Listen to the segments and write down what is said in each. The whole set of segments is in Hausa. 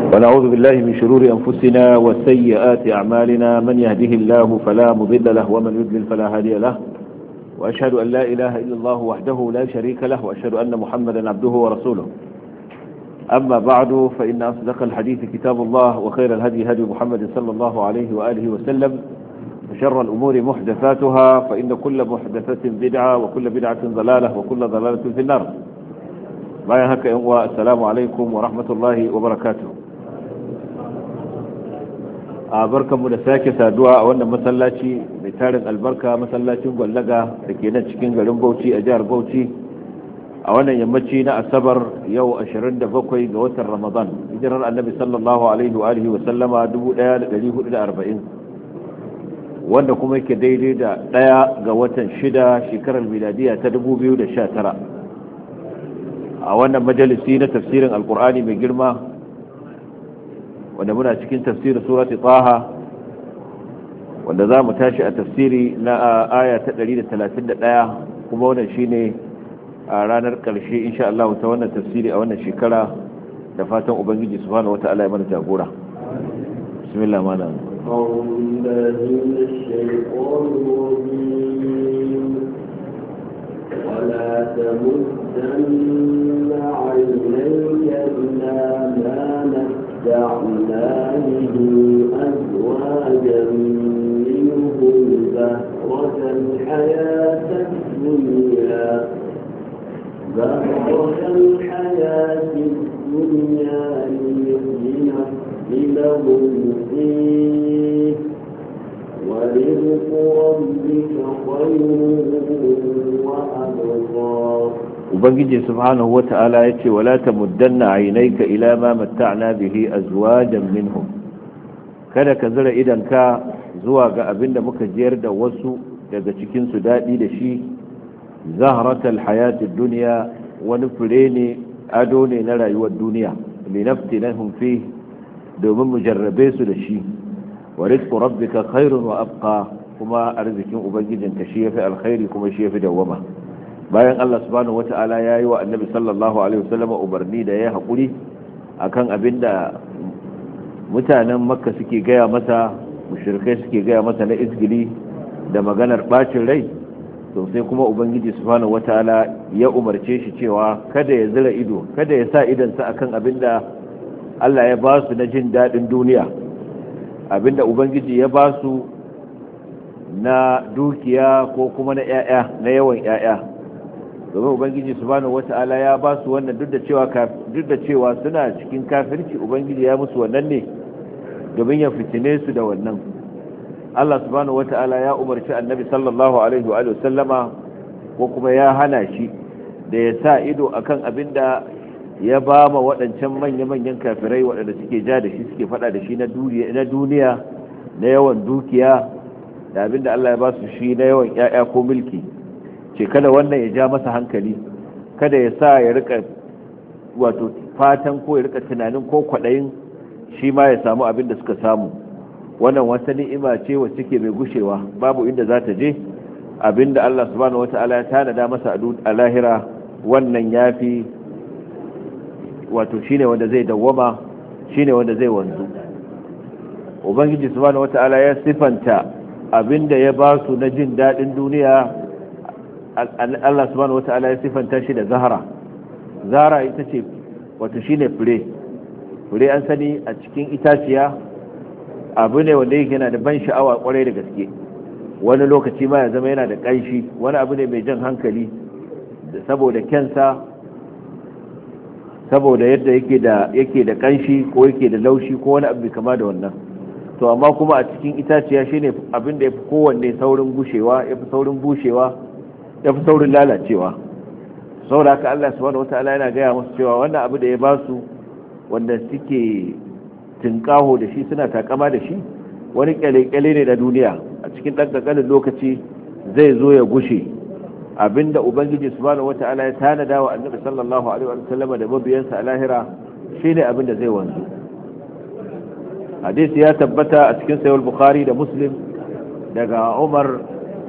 ونعوذ بالله من شرور أنفسنا وسيئات أعمالنا من يهده الله فلا مضل له ومن يضلل فلا هادي له وأشهد أن لا إله إلا الله وحده لا شريك له وأشهد أن محمدا عبده ورسوله. أما بعد فإن أصدق الحديث كتاب الله وخير الهدي هدي محمد صلى الله عليه وآله وسلم وشر الأمور محدثاتها فإن كل محدثة بدعة وكل بدعة ضلالة وكل ضلالة في النار. السلام عليكم ورحمة الله وبركاته. barkanmu da sake saduwa a wannan masallaci mai tarin albarka, masallacin gwallaga da ke nan cikin garin Bauchi a jihar Bauchi a wannan yammaci na Asabar yau 27 ga watan Ramadan, hijirar Annabi sallallahu alaihi wa alihi wa sallama 1440, wanda kuma yake daidai da 1 ga watan 6 shekarar miladiya ta 2019. a wannan majalisi na tafsirin alkur'ani mai girma wanda muna cikin tafsirin surati taha, wanda za mu tashi a tafsiri na aya ta 131, kuma wannan shine a ranar karshe insha Allah ta wannan tafsiri a wannan shekara, da fatan ubangiji subhanahu wata'ala ya mana jagora. bismillah malam. ولا تمدن عينيك إلى ما متعنا به أزواجا منهم زهرة الحياة الدنيا لنفتنهم فيه ورزق ربك خير وأبقى. ubangiji subhanahu wata'ala yace wala tamuddanna aynayka ila ma matta'na bihi azwajan minhum, kada ka zura idanka zuwa ga abinda muka jiyar da wasu daga cikin su dadi da shi. zahratal hayatid dunya, wani fure ne, ado ne na rayuwar duniya. linaftinahum fi, domin mu jarrabe su da shi. wa rizqu rabbika khairun wa abqa, kuma arzikin ubangijinka shi yafi alkhairi kuma shi yafi dawama. bayan Allah subhanahu wata'ala ya yi wa annabi sallallahu alaihi wasallam umarni da ya haƙuri akan abinda mutanen makka suke gaya masa, mushrikai suke gaya masa na izgili da maganar bacin rai, to sai kuma ubangiji subhanahu wata'ala ya umarce shi cewa kada ya zira ido, kada ya sa idansa akan abinda Allah ya ba su na jin daɗin duniya, abinda ubangiji ya ba su na dukiya ko kuma na ƴaƴa, na yawan ƴaƴa. domin ubangiji subhanahu wata'ala ya ba su wannan duk da cewa suna cikin kafirci, ubangiji ya musu wannan ne domin ya fitine su da wannan. Allah subhanahu wata'ala ya umarci annabi sallallahu alaihi wa sallama, ko kuma ya hana shi da ya sa ido akan abinda ya ba ma waɗancan manya-manyan kafirai waɗanda suke ja da shi, suke faɗa da shi na duniya, na yawan dukiya, da abinda Allah ya ba su shi na yawan ƴaƴa ko mulki. ce kada wannan ya ja masa hankali, kada ya sa ya rika wato fatan ko ya rika tunanin ko kwaɗayin shi ma ya samu abin da suka samu. wannan wata ni'ima ce wacce ke mai gushewa, babu inda za ta je. abin da Allah subhanahu wata'ala ya tanada masa a lahira, wannan yafi wato shine wanda zai dawwama, shine wanda zai wanzu. ubangiji subhanahu wata'ala ya sifanta abin da ya ba su na jin daɗin duniya. Allah subhanahu wata'ala ya sifanta shi da zahara ita ce wato shine fure an sani a cikin itaciya abu ne wanda yake yana da ban sha'awa kwarai da gaske, wani lokaci ma ya zama yana da ƙanshi, wani abu ne mai jan hankali saboda kyansa, saboda yadda yake da ƙanshi ko yake da laushi ko wani abu kama da wannan. to amma kuma a cikin itaciya shine abin da yafi kowanne saurin gushewa, yafi saurin bushewa, ya fi saurin lalacewa. saboda haka Allah subhanahu wata'ala yana gaya musu cewa wannan abu da ya ba su, wanda suke tinkaho da shi, suna takama da shi, wani kyale-kyale ne na duniya, a cikin ɗan ƙanƙanin lokaci zai zo ya gushe. abinda ubangiji subhanahu wata'ala ya tanada wa annabi sallallahu alaihi wa sallam da mabiyansa a lahira shine abinda zai wanzu. hadisi ya tabbata a cikin sahih al-bukhari da muslim daga Umar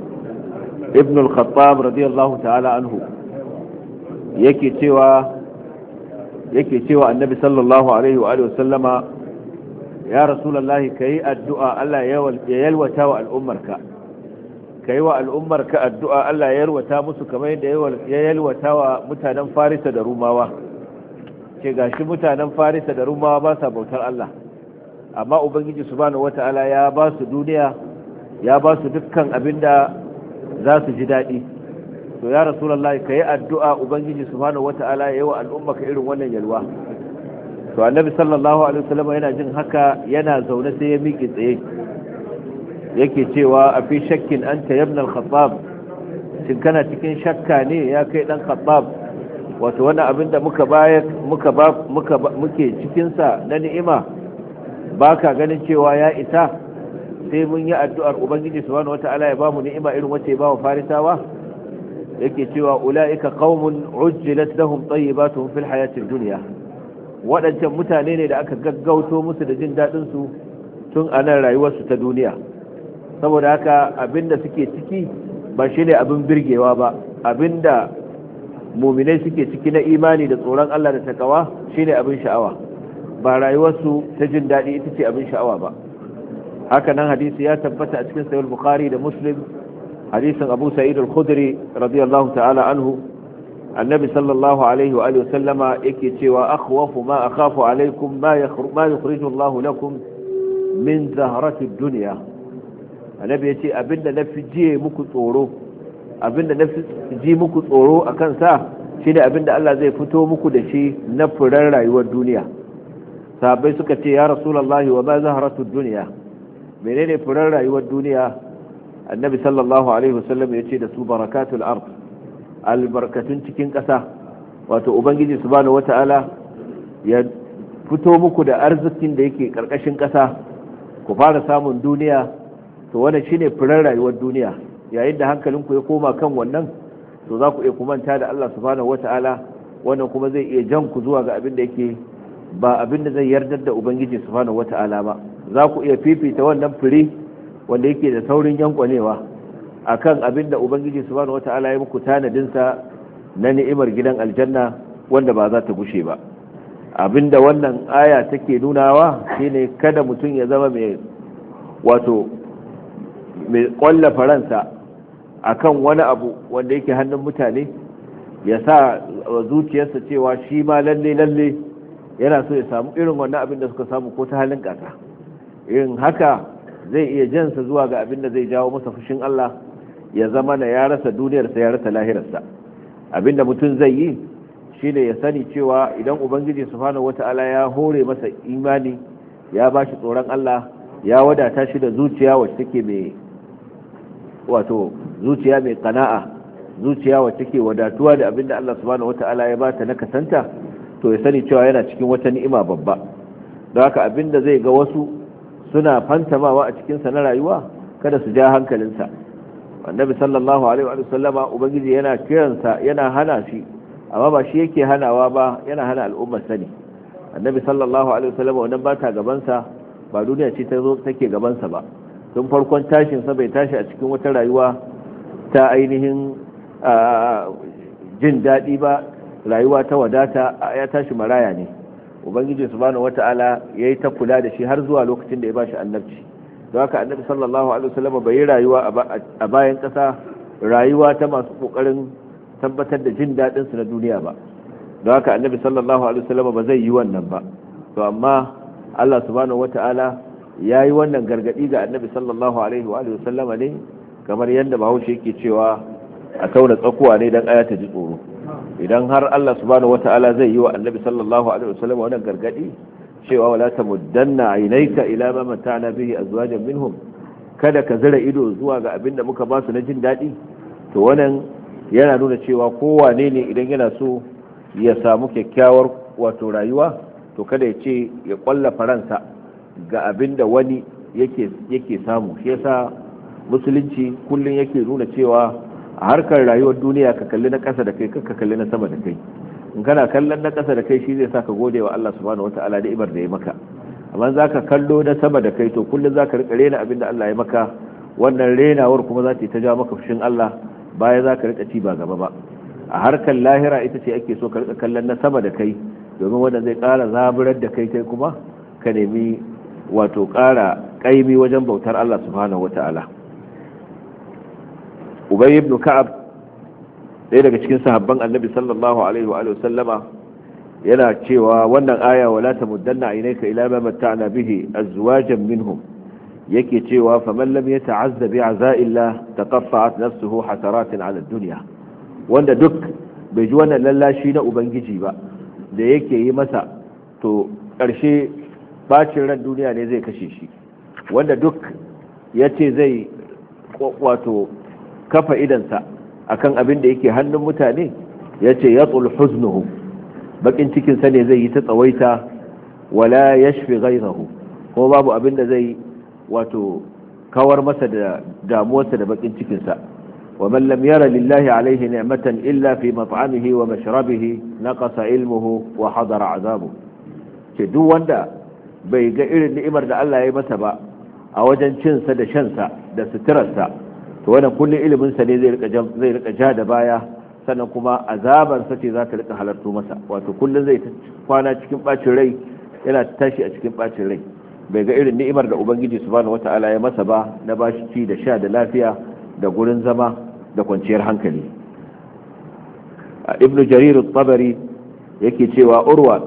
ibn al-Khattab radiyallahu ta'ala anhu yake cewa yake cewa annabi sallallahu alaihi wa alihi wasallama ya rasulullahi kai addu'a Allah ya yalwata wa al'ummarka kai wa al'ummarka addu'a Allah ya yalwata musu kamar yadda ya yalwata wa mutanen Farisa da Rumawa ce gashi mutanen Farisa da Rumawa ba sa bautar Allah amma ubangiji subhanahu wata'ala ya ba su duniya ya ba su dukkan abinda za su ji daɗi to ya rasulullahi kai addu'a ubangiji subhanahu wata'ala ya yi wa al'ummaka irin wannan yalwa to annabi sallallahu alaihi wasallam yana jin haka yana zaune sai ya miƙe tsaye yake cewa a fi shakkin anta ibn al-khattab shin kana cikin shakka ne ya kai dan khattab wato wannan abin da muke cikin sa na ni'ima baka ganin cewa ya isa sai mun yi addu'ar ubangiji subhanahu wata'ala ya bamu ni'ima irin wacce ya bawa farisawa yake cewa ulaika qaumun ujjilat lahum tayyibatuhum fil hayatid dunya waɗancan mutane ne da aka gaggauto musu da jin daɗin su tun a nan rayuwarsu ta duniya saboda haka abinda suke ciki ba shi ne abin birgewa ba abinda muminai suke ciki na imani da tsoron Allah da takawa shi ne abin sha'awa ba rayuwarsu ta jin daɗi ita ce abin sha'awa ba haka nan hadisi ya tabbata a cikin sahih bukhari da muslim hadisin abu sa'id al-khudri radiyallahu ta'ala anhu annabi sallallahu alaihi wa sallama yake cewa akhwafu ma akhafu alaikum ma yukhriju Allah lakum min zahrati ad-dunya annabi yace abinda nafi ji muku tsoro akan sa shine abinda Allah zai fito muku da shi na furar rayuwar duniya sahabbai suka ce ya rasulullahi wa ma zahratu ad-dunya menene furar rayuwar duniya annabi sallallahu alaihi wasallam yace da su barakatul ard albarkatun cikin ƙasa wato ubangiji subhanahu wata'ala ya fito muku da arzikin da yake ƙarƙashin ƙasa ku fara samun duniya to wannan shine furar rayuwar duniya yayin da hankalinku ya koma kan wannan to za ku iya kumanta da Allah subhanahu wata'ala wannan kuma zai iya jan ku zuwa ga abin da yake ba abin da zai yardar da ubangiji subhanahu wata'ala ba za ku iya fifita wannan fure wanda yake da saurin yankwanewa akan abin da ubangiji subhanahu wata'ala ya muku tanadin sa na ni'imar gidan aljanna wanda ba za ta gushe ba abinda wannan aya take nunawa shine kada mutum ya zama mai kwalla faransa akan wani abu wanda yake hannun mutane ya sa zuciyarsa cewa shi ma lalle yana so ya samu irin wannan abin da suka samu ko ta halin kaka irin haka zai iya jansa zuwa ga abin da zai jawo masa fushin Allah ya zama na ya rasa duniyarsa ya rasa lahirarsa abinda mutum zai yi shine ya sani cewa idan ubangiji subhanahu wata'ala ya hore masa imani ya bashi tsoron Allah ya wadata shi da zuciya wacce take mai zuciya mai qana'a zuciya wacce take wadatuwa da abinda Allah subhanahu wata'ala ya bata na kasanta to ya sani cewa yana cikin wata ni'ima babba don haka abinda zai ga wasu suna fantamawa a cikin sa na rayuwa kada su ja hankalinsa annabi sallallahu alaihi wa sallama ubangiji yana kiransa yana hana shi amma ba shi yake hanawa ba yana hana al'ummar sani annabi sallallahu alaihi wa sallama wannan ba ta gabansa ba duniya ce ta zo take gabansa ba tun farkon tashin sa bai tashi a cikin wata rayuwa ta ainihin jin daɗi ba rayuwa ta wadata ya tashi maraya ne ubangiji subhanahu wata'ala yayi ta kula da shi har zuwa lokacin da ya bashi annabci don haka annabi sallallahu alaihi wasallam bai yi rayuwa a bayan kasa rayuwa ta masu kokarin tabbatar da jin dadin su na duniya ba don haka annabi sallallahu alaihi wasallam ba zai yi wannan ba to amma Allah subhanahu wata'ala yayi wannan gargadi ga annabi sallallahu alaihi wasallam ne kamar yadda Bahaushe yake cewa a tauna tsakuwa ne dan aya ta ji tsoro idan har Allah subhanahu wata'ala zai yi wa annabi sallallahu alaihi wasallam wannan gargadi cewa wala tamuddanna aynayka ila ma mata'na bihi azwajan minhum kada ka zira ido zuwa ga abinda muka ba su na jin dadi to wannan yana nuna cewa kowane ne idan yana so ya samu kyakkyawar rayuwa to kada ya ce ya kwalla faransa ga abinda wani yake samu shi yasa musulunci kullun yake nuna cewa a harkar rayuwar duniya ka kalli na ƙasa da kai ka kalli na sama da kai in kana kallon na ƙasa da kai shi zai sa ka gode wa Allah subhanahu wata'ala da ibar da ya maka amma za ka kallo na sama da kai to kullum za ka rika rena abin da Allah ya maka wannan renawar kuma za ta ja maka fushin Allah baya za ka rika ci ba gaba ba a harkar lahira ita ce ake so ka rika kallon na sama da kai domin wanda zai ƙara zaburar da kai kuma ka nemi wato ƙara ƙaimi wajen bautar Allah subhanahu wata'ala. Ubay ibn Ka'ab, ɗaya daga cikin sahabban Annabi sallallahu alaihi wa sallama, yana cewa wannan aya wala tamuddanna aynaka ila ma matta'na bihi azwajan minhum, yake cewa faman lam yata'azza bi'aza'illah taqaffa'at nafsuhu hasaratin 'ala ad-dunya, wanda duk bai ji wannan lallashi na ubangiji ba da yake yi masa, to ƙarshe bacin ran duniya ne zai kashe shi. Wanda duk yace zai wato kafa idansa akan abin da yake hannun mutane, yace yatul huznuhu, bakin cikin sa ne zai yi ta tsawaita, wala yashfi ghayrahu, ko babu abin da zai wato kawar masa da damuwarsa da bakin cikin sa. wa man lam yara lillahi alayhi ni'matan illa fi mat'amihi wa mashrabihi naqasa ilmuhu wa hadara azabu, ce duk wanda bai ga irin ni'imar da Allah ya yi masa ba a wajen cin sa da shan sa da suturarsa, to wannan kullun ilimin sa ne zai rika ja da baya, sannan kuma azabar sa ce za ta rika halarto masa, wato kullun zai kwana cikin bacin rai, yana tashi a cikin bacin rai, bai ga irin ni'imar da ubangiji subhanahu wata'ala ya masa ba na bashi ci da sha da lafiya da gurin zama da kwanciyar hankali. Ibn Jarir al-Tabari yake cewa Urwa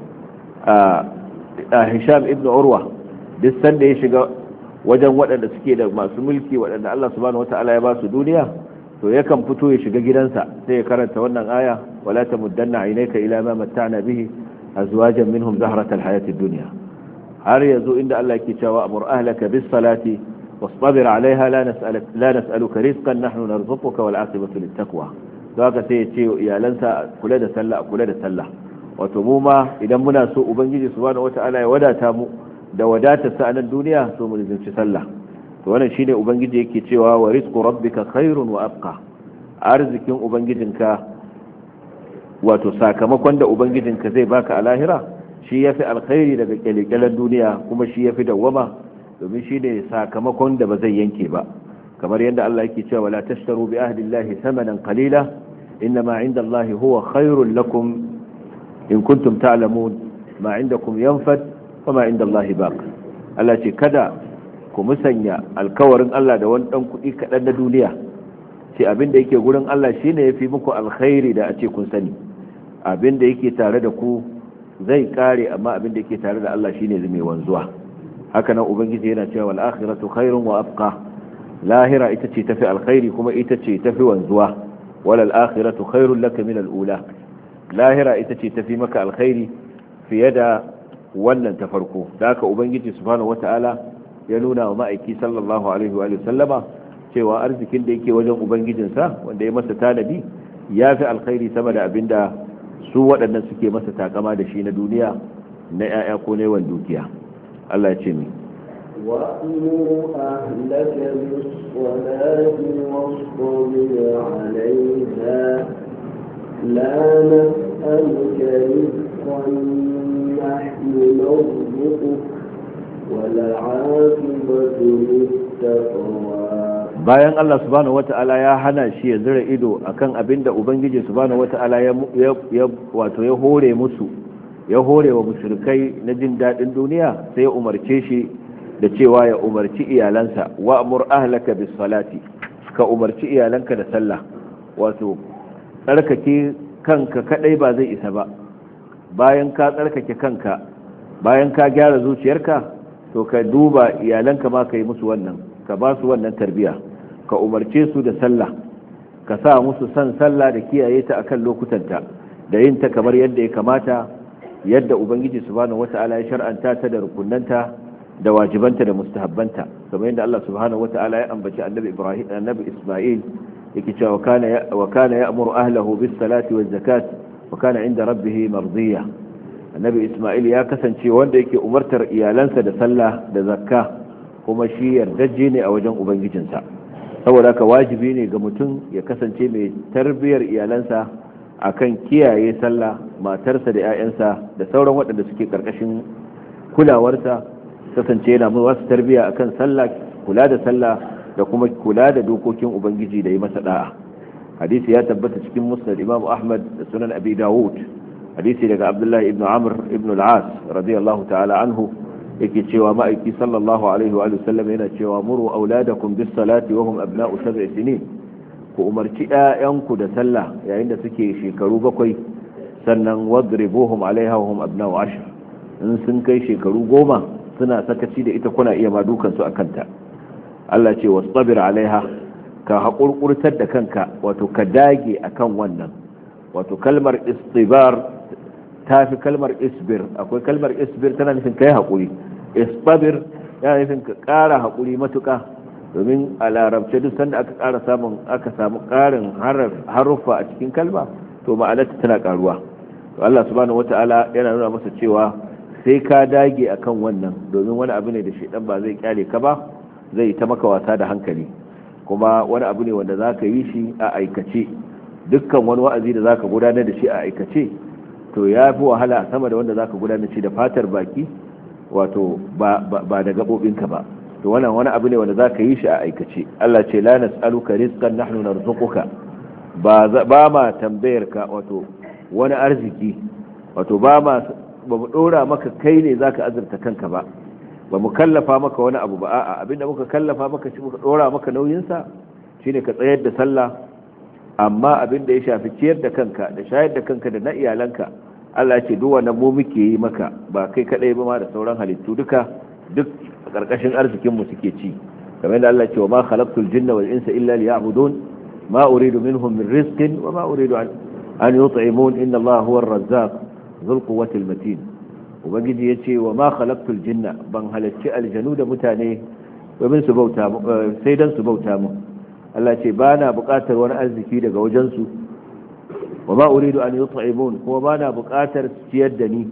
Hisham ibn Urwa duk sanda ya shiga wajen waɗanda suke da masu mulki, waɗanda Allah subhanahu wata'ala ya ba su duniya, to yakan fito ya shiga gidansa sai ya karanta wannan aya wala tamuddanna aynaka ila ma matta'na bihi azwajan minhum zahratal hayatid dunya, har yazo inda Allah yake cewa amur ahlaka bis salati wasbir alaiha la nas'aluka rizqan nahnu narzuquka wal aqibatu lit taqwa. Zaka sai ya ce iyalansa kula da sallah, wato mu ma idan muna so ubangiji subhanahu wata'ala ya wadata mu da wadatar sa a nan duniya, so mu rinci sallah. To wannan shine ubangiji yake cewa wa rizqu rabbika khairun wa abqa, arzikin ubangijinka wato sakamakon da ubangijinka zai baka a lahira shi yafi alkhairi daga kyalekyalen duniya, kuma shi yafi dawwama, domin shi ne sakamakon da ba zai yanke ba. kamar yadda Allah yake cewa la tashtaru bi ahdi llahi thamanan qalila inma 'inda allahi huwa khairul lakum in kuntum ta'lamun ma 'indakum yanfad wa ma 'inda allahi baq. Allah ce kada ku musanya alkawarin Allah da wani dan kudi kadan na duniya, ce abinda yake gurin Allah shine yafi muku alkhairi da a ce kun sani, abinda yake tare da ku zai kare, amma abinda yake tare da Allah shine zai wanzuwa. haka nan ubangiji yana cewa wal akhiratu khairun wa abqa, lahira ita ce tafi alkhairi kuma ita ce tafi wanzuwa. wal akhiratu khairun laka min al ula, lahira ita ce tafi maka alkhairi fiye da wannan ta farko. da haka ubangiji subhanahu wataala ya nuna wa ma'aiki sallallahu alaihi wa sallama cewa arzikin da yake wajen ubangijinsa wanda ya masa tanadi ya fi alkhairi sama da abinda su waɗannan suke masa takama da shi na duniya, na 'ya'ya ko na yawan dukiya. Allah ya ce mi وأمر أهلك بالصلاة واصطبر عليها لا نسألك رزقا نحن نرزقك والعاقبة للتقوى. bayan Allah subhanahu wata'ala ya hana shi ya zira ido akan abinda ubangiji subhanahu wata'ala ya hore musu, ya hore wa mushrikai na jin dadin duniya, sai ya umarce shi da cewa ya umarci iyalansa wa'mur ahlaka bis salati, ka umarci iyalanka da sallah. wato tsarkake kanka kadai ba zai isa ba, bayan ka tsarkake kanka, bayan ka gyara zuciyarka, to ka duba iyalanka ma ka yi musu wannan, ka ba su wannan tarbiya, ka umarce su da sallah, ka sa musu san sallah da kiyaye ta akan lokutanta, da yin ta kamar yadda ya kamata, yadda ubangiji subhanahu wata'ala ya shar'anta ta da rukunanta da wajibanta da mustahabbanta, kamar yadda Allah subhanahu wata'ala ya ambaci annabi Isma'il yake cewa wa kana ya'muru ahlahu bis salati waz zakat wa kana 'inda rabbih mardiya. annabi Isma'il ya kasance wanda yake umartar iyalansa da sallah da zakka, kuma shi yardajje ne a wajen ubangijinsa. saboda haka wajibi ne ga mutum ya kasance mai tarbiyar iyalansa akan kiyaye sallah, matarsa da 'ya'yansa da sauran waɗanda suke karkashin kulawarsa kasance yana mai wasu tarbiya akan sallah, kula da sallah da kuma kula da dokokin ubangiji da yi masa da'a. hadisi ya tabbata cikin musnad Imam Ahmad da sunan Abi Dawud hadisi daga Abdullah ibn Amr ibn al-As radiyallahu ta'ala anhu yake cewa ma'aiki sallallahu alaihi wa sallam yana cewa muru auladakum bis salati wa hum abna'u 7 sinin, ku umarci ƴaƴanku da sallah yayin da suke shekaru 7, sannan wadribuhum alaiha wa hum abna'u 10, in sun kai shekaru 10 suna sakaci da ita kuna iya ma dukan su akan ta. Allah ce wastabir alaiha, ka haƙurƙurtar da kanka, wato ka dage akan wannan. wato kalmar istibar ta fi kalmar isbir. Akwai kalmar isbir tana nufin kai haƙuri, istabir yana nufin ka ƙara haƙuri matuƙa, domin a larabce duk sanda aka samu ƙarin haruffa a cikin kalma to ma'anarta tana ƙaruwa. to Allah subhanahu wata'ala yana nuna masa cewa sai ka dage akan wannan, domin wani abu ne da shedan ba zai kyale ka ba, zai ta maka wasa da hankali, kuma wani abu ne wanda zaka yi shi a aikace. dukkan wani wa'azi da zaka gudanar da shi a aikace to ya fi wahala sama da wanda zaka gudanar da shi da fatar baki, wato ba da gabobinka ba. to wannan wani abu ne wanda zaka yi shi a aikace. Allah ce la nas'aluka rizqan nahnu narzuquka, ba ma tambayar ka wato wani arziki, wato ba mu dora maka kai ne zaka azurta kanka ba mu kallafa maka wani abu ba. a'a, abinda muka kallafa maka shi muka dora maka nauyin sa shine ka tsayar da sallah, amma abinda ya shafi ciyar da kanka da shayar da kanka da na iyalanka, Allah ya ce duk wannan mu muke yi maka, ba kai kadai ba ma da sauran halittu duka, duk a karkashin arzikin mu suke ci. kamar yadda Allah ya ce wa ma khalaqtul jinna wal insa illa liya'budun ma uridu minhum min rizqin wa ma uridu an yut'imun inna Allah huwa ar-razzaq dhul quwwati al-matin. ubangiji ya ce wa ma khalaqtul jinna, ban halacci aljanu da mutane domin su bauta sai dan su bauta mu. Allah ce ba na buƙatar wani arziki daga wajensu, wa ma uridu an yut'imun, kuma ba na buƙatar ciyar da ni.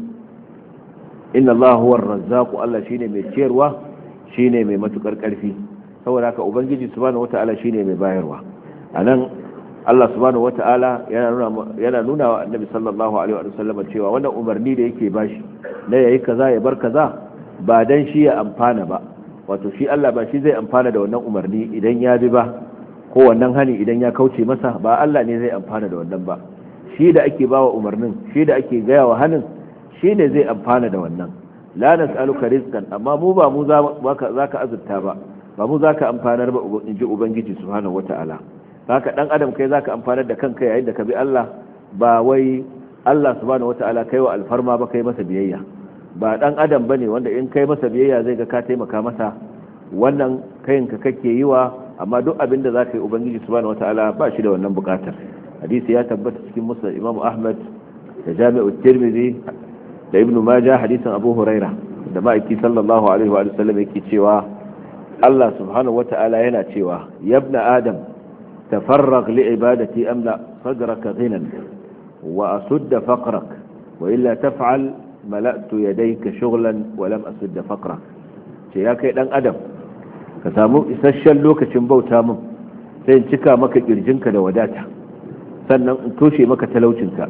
inna Allah huwa ar-razzaq, Allah shine mai ciyarwa, shine mai matukar ƙarfi. saboda haka ubangiji subhanahu wata'ala shine mai bayarwa. anan Allah subhanahu wata'ala yana nuna wa annabi sallallahu alaihi wa sallam cewa wannan umarni da yake bashi na yayi kaza ya bar kaza ba dan shi ya amfana ba, wato shi Allah ba shi zai amfana da wannan umarni idan ya bi ba, ko wannan hani idan ya kauce masa, ba Allah ne zai amfana da wannan ba. shi da ake bawa umarnin, shi da ake gaya wa hanin, shi ne zai amfana da wannan. la nas'aluka rizqan, amma mu ba mu zaka azurta ba, ba mu zaka amfanar ba, in ji ubangiji subhanahu wata'ala. haka dan adam kai zaka amfanar da kanka yayin da ka bi Allah, ba wai Allah subhanahu wata'ala kai wa alfarma ba, kai masa biyayya. ba dan adam bane wanda in kai masa biyayya zai ga ka taimaka masa, wannan kayinka kake yi wa, amma duk abin da zaka yi ubangiji subhanahu wata'ala ba shi da wannan bukatar. hadisi ya tabbata cikin musnad Imam Ahmad da Jami'u Tirmidhi da Ibn Majah, hadisin Abu Huraira da ma'aiki sallallahu alaihi wa sallam yake cewa Allah subhanahu wata'ala yana cewa yabna adam tafarrag li ibadati amla sadraka ghinan wa asudda faqrak wa illa taf'al mala'tu yadayka shughlan wa lam asudda faqrak. ce ya kai dan adam ka samu isasshen lokacin bauta min, sai in cika maka kirjinka da wadata, sannan in toshe maka talaucinka.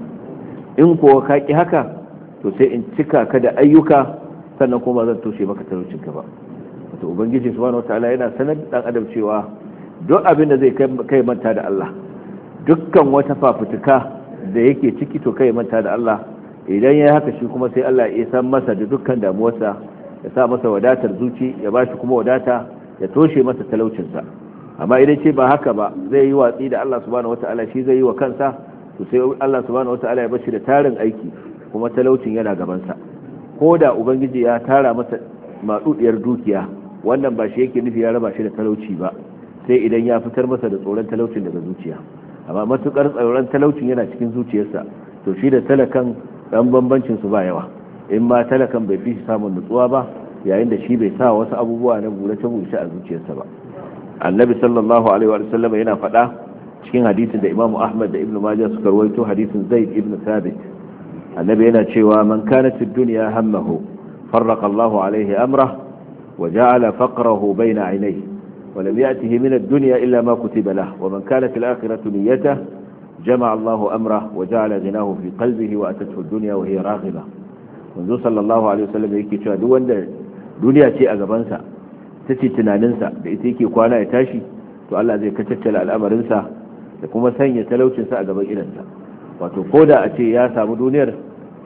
in kuwa ka ki haka to sai in cika ka da ayyuka, sannan kuma zan toshe maka talaucinka ba. wato ubangiji subhanahu wataala yana sanar da dan adam cewa duk abin da zai kai manta da Allah, dukkan wata fafutuka da yake ciki to kai manta da Allah. idan ya haka shi kuma sai Allah ya san masa da dukkan damuwarsa, ya sa masa wadatar zuci, ya bashi kuma wadata, ya toshe masa talaucinsa. amma idan ce ba haka ba, zai yi watsi da Allah subhanahu wataala, shi zai yi wa kansa, to sai Allah subhanahu wataala ya bashi da tarin aiki, kuma talaucin yana gabansa. ko da ubangiji ya tara masa matsudiyar dukiya, wannan ba shi yake nufi ya raba shi da talauci ba, sai idan ya fitar masa da tsoron talaucin daga zuciya. amma matukar tsoron talaucin yana cikin zuciyarsa, to shi da talakan dan bambancin su ba yawa. in ma talakan bai fi shi samun nutsuwa ba, yayin da shi bai sa wasu abubuwa na gurace-gurace a zuciyarsa ba. annabi sallallahu alaihi wa sallam yana faɗa cikin hadisin da Imam Ahmad da Ibn Majah suka rawaito, hadisin Zaid ibn Thabit. annabi yana cewa man kanat ad-dunya hammahu farraqa Allahu alaihi amrah wa ja'ala faqrahu bayna 'aynayhi wa lam ya'tihi min ad-dunya illa ma kutiba lahu wa man kanat al-akhiratu niyyatuhu jama'a Allahu amrah wa ja'ala ghinahu fi qalbihi wa atathu ad-dunya wa hiya raghibah. manzo sallallahu alaihi wa sallam yake cewa duk wanda duniya ce a gabansa, ta ce tunaninsa da ita yake kwana ya tashi, to Allah zai kacaccala al'amarinsa da kuma sanya talaucinsa a gaban idansa. wato ko da a ce ya samu duniyar,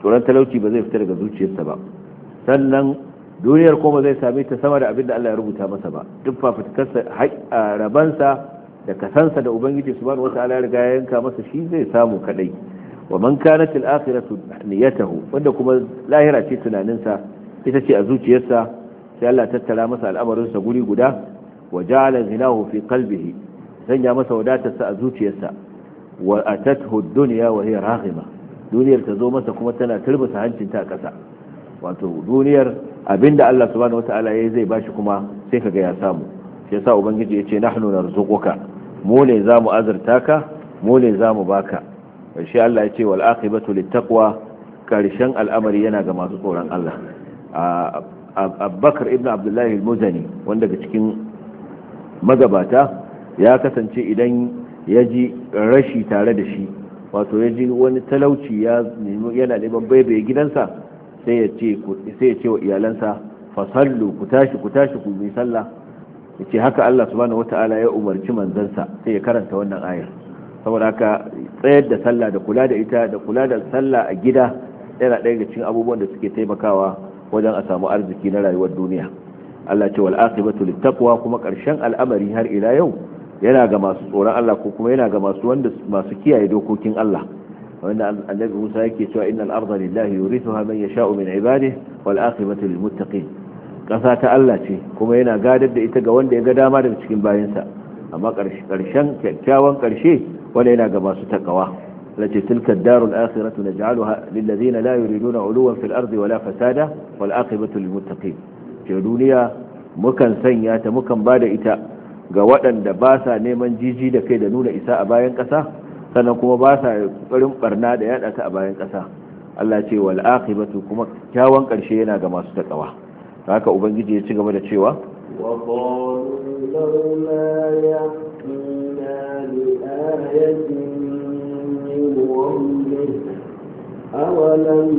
tsoron talauci ba zai fita daga zuciyarsa ba. Sannan duniyar kuma zai same ta sama da abin da Allah ya rubuta masa ba. Duk fafutukarsa rabansa da kasansa da ubangiji subhanahu wataala ya riga ya yanka masa shi zai samu kadai. wa man kanat al-akhiratu niyyatuhu, wanda kuma lahira ce tunaninsa ita ce a zuciyarsa, sai Allah tattara masa al'amarinsa guri guda wa ja'ala zinahu fi qalbihi, sanya masa wadatarsa a zuciyarsa. wa atathu ad-dunya wa hiya raghima, duniyar ta zo masa kuma tana turbusa hancinta a ƙasa. wato duniyar abinda Allah subhanahu wataala yayi zai bashi kuma sai kaga ya samu. shi yasa ubangiji yace nahnu narzuquka, mu ne zamu azurta ka, mu ne zamu baka. shi Allah yace wal aqibatu littaqwa, karshen al'amari yana ga masu tsoron Allah. Abubakar ibn Abdullah al-Muzani, wanda daga cikin magabata, ya kasance idan ya ji rashi tare da shi, wato ya ji wani talauci yana neman baibaye gidansa, sai ya ce wa iyalansa fasallu, ku tashi ku yi sallah. yace haka Allah subhanahu wata'ala ya umarci manzansa, sai ya karanta wannan ayar. saboda haka tsayar da sallah da kula da ita da kula da sallah a gida yana ɗaya daga cikin abubuwan da suke taimakawa wajen a samu arziki na rayuwar duniya. Allah ce wal aqibatu littaqwa, kuma ƙarshen al'amari har ila yau yana ga masu tsoron Allah, ko kuma yana ga masu kiyaye dokokin Allah. wanda annabi Musa yake cewa innal arda lillahi yurithuha man yasha'u min ibadihi wal aqibatu lil muttaqin. Ƙasa ta Allah ce, kuma yana gadar da ita ga wanda ya ga dama daga cikin bayinsa, amma ƙarshen kyakkyawan ƙarshe wanda yana ga masu takawa. التي تلك الدار الآخرة نجعلها للذين لا يريدون علوا في الأرض ولا فسادا والعاقبة للمتقين. في دنيا mukan sanya ta mukan bada ita ga waɗanda ba sa neman jiji da kai da nuna isa a bayan ƙasa, sannan kuma ba sa ƙoƙarin barna da yada ta a bayan ƙasa. Allah ce wal aqibatu, kuma kyawun ƙarshe yana ga masu takawa. haka ubangiji ya ci gaba da cewa wa qalu lawla ya'tina li ayatin أولم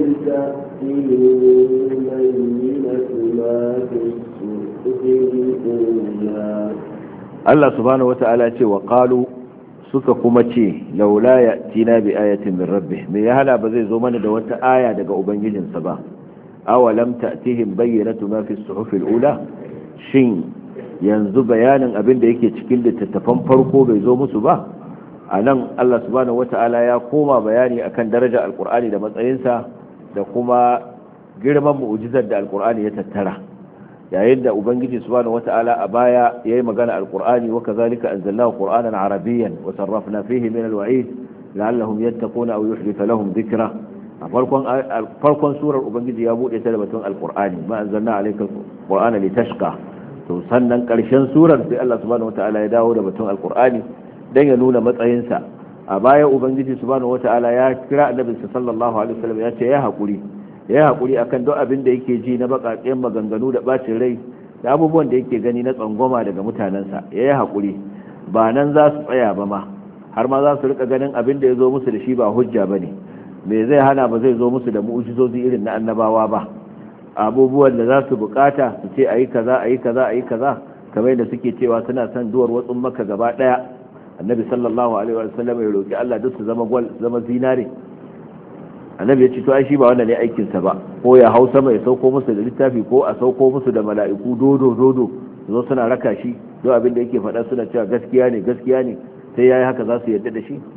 تأتهم بينة ما في الصحف الأولى. الله سبحانه وتعالى وقالوا suka kuma ce laula ya'tina bi ayatin min rabbih, me ya hala ba zai zo mana da wata aya daga ubangijinsa ba. awalam ta'tihim bayyinatu ma fi as-suhufil ula, shin yanzu bayanin abin da yake cikin littattafan farko bai zo musu ba. a nan Allah subhanahu wata'ala ya koma bayani akan darajar alkur'ani da matsayinsa da kuma girman mu'ujizar da alkur'ani ya tattara, yayin da ubangiji subhanahu wata'ala a baya yayi magana alkur'ani wa kazalika anzalnahu qur'anan arabiyyan wa sarrafna fihi min alwa'id la'allahum yattaquna aw yuhdithu lahum dhikra. a farkon surar ubangiji ya bude ta da batun alkur'ani, ma anzalna alayka alqur'ana litashqa. to sannan karshen surar sai Allah subhanahu wata'ala ya dawo da batun alkur'ani dan ya nuna matsayinsa. a baya ubangiji subhanahu wata'ala ya kira annabinsa sallallahu alaihi wasallam, ya ce ya haƙuri akan duk abin da yake ji na baƙaƙen maganganu da bacin rai da abubuwan da yake gani na tsangwama daga mutanensa. ya yi haƙuri, ba nan za su tsaya ba ma, har ma za su rika ganin abin da ya zo musu da shi ba hujja ba ne. me zai hana ba zai zo musu da mu'ujizozi irin na annabawa ba? abubuwan da za su bukata su ce ayi kaza ayi kaza ayi kaza, kamar yadda suke cewa suna son duwar watsun maka gaba daya. annabi sallallahu alaihi wa sallam ya roki Allah duk su zama gwal, zama zinare. annabi ya ce to ai shi ba wannan ne aikin sa ba, ko ya hausa mai sauko musu da littafi, ko a sauko musu da mala'iku dodo zo suna raka shi, duk abin da yake faɗa suna cewa gaskiya ne sai yayi haka za su yarda da shi.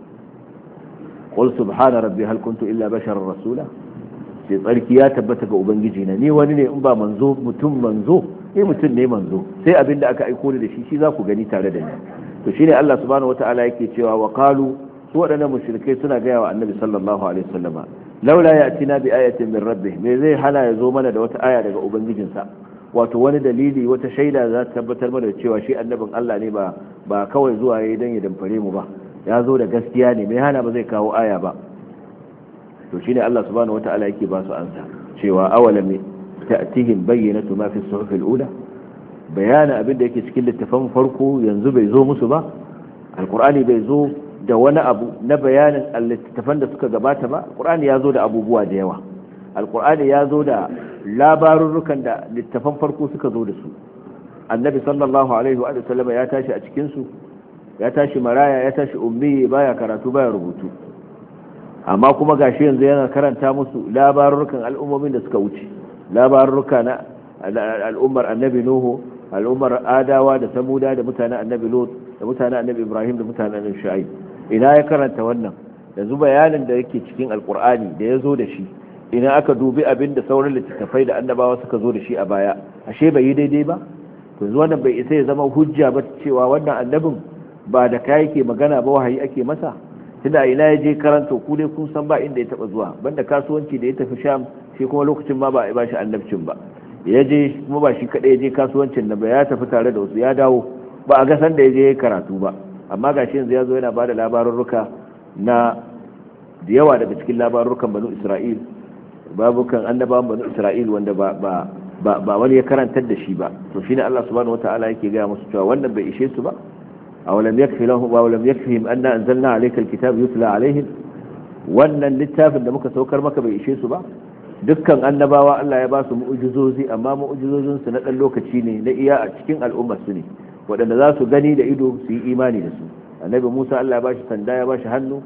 qul subhana rabbi hal kuntu illa basharar rasula. sai tsarki ya tabbata ga ubangiji na, ni wani ne in ba manzo, mutum ne manzo, sai abin da aka aiko ni da shi za ku gani tare da ni. to shine Allah subhanahu wataala yake cewa wa qalu, su wadannan mushrikai suna gaya wa annabi sallallahu alaihi wasallama, laula ya'tina bi ayatin min rabbih, me zai hana ya zo mana da wata aya daga ubangijinsa, wato wani dalili, wata shaida za ta tabbatar mana da cewa shi annabin Allah ne, ba kawai zuwa yayi dan ya damfare mu ba, ya zo da gaskiya ne, me hana ba zai kawo aya ba. to shine Allah subhanahu wataala yake ba su ansa cewa awalam ta'tihim bayyinatu ma fi as-suhuf al-ula, bayanin abin da yake cikin littafan farko yanzu bai zo musu ba. alqur'ani bai zo da wani abu na bayanin littafan da suka gabata ba. alqur'ani ya zo da abubuwa da yawa. alqur'ani ya zo da labarurrukan da littafan farko suka zo da su. annabi sallallahu alaihi wa sallam ya tashi a cikin su, ya tashi maraya, ya tashi ummi, baya karatu baya rubutu. amma kuma gashi yanzu yana karanta musu labarukan al'ummomin da suka wuce, labaruka na al'ummar annabi nuhu, al'ummar adawa da samuda da mutanen annabi lot da mutanen annabi ibrahim da mutanen annabi shu'aib. ina ya karanta wannan? yanzu bayanin da yake cikin alkur'ani da ya zo da shi, ina aka dubi abin da sauran littattafai da annabawa suka zo da shi a baya, ashe bai yi daidai ba? to yanzu wannan bai isa ya zama hujja ba cewa wannan annabin ba da kai yake magana ba, wahayi ake masa. tunda ina ya je karanta, ku dai kun san ba inda ya taba zuwa banda kasuwanci da ya tafi sham, shi kuma lokacin ma ba a ba shi annabcin ba, ya je kuma ba shi kadai ya je kasuwancin nan ba, ya tafi tare da wasu ya dawo, ba a ga san da ya je karatu ba. amma gashi yanzu ya zo yana bada labarurruka na da yawa daga cikin labarurrukan banu isra'il, babukan annabawan banu isra'il wanda ba wani ya karantar da shi ba. to shine Allah subhanahu wataala yake ga musu cewa wannan bai ishe su ba. awalam yakfi lahum wa lam yakfihim anna anzalna alayka alkitaba yutla alaihim, wannan littafin da muka saukar maka bai ishe su ba? dukkan annabawa Allah ya ba su mu'jizozi, amma mu'jizozin su na dan lokaci ne, na iya a cikin al'ummar su ne, waɗanda za su gani da ido su yi imani da su. annabi Musa Allah ya ba shi sanda, ya ba shi hannu,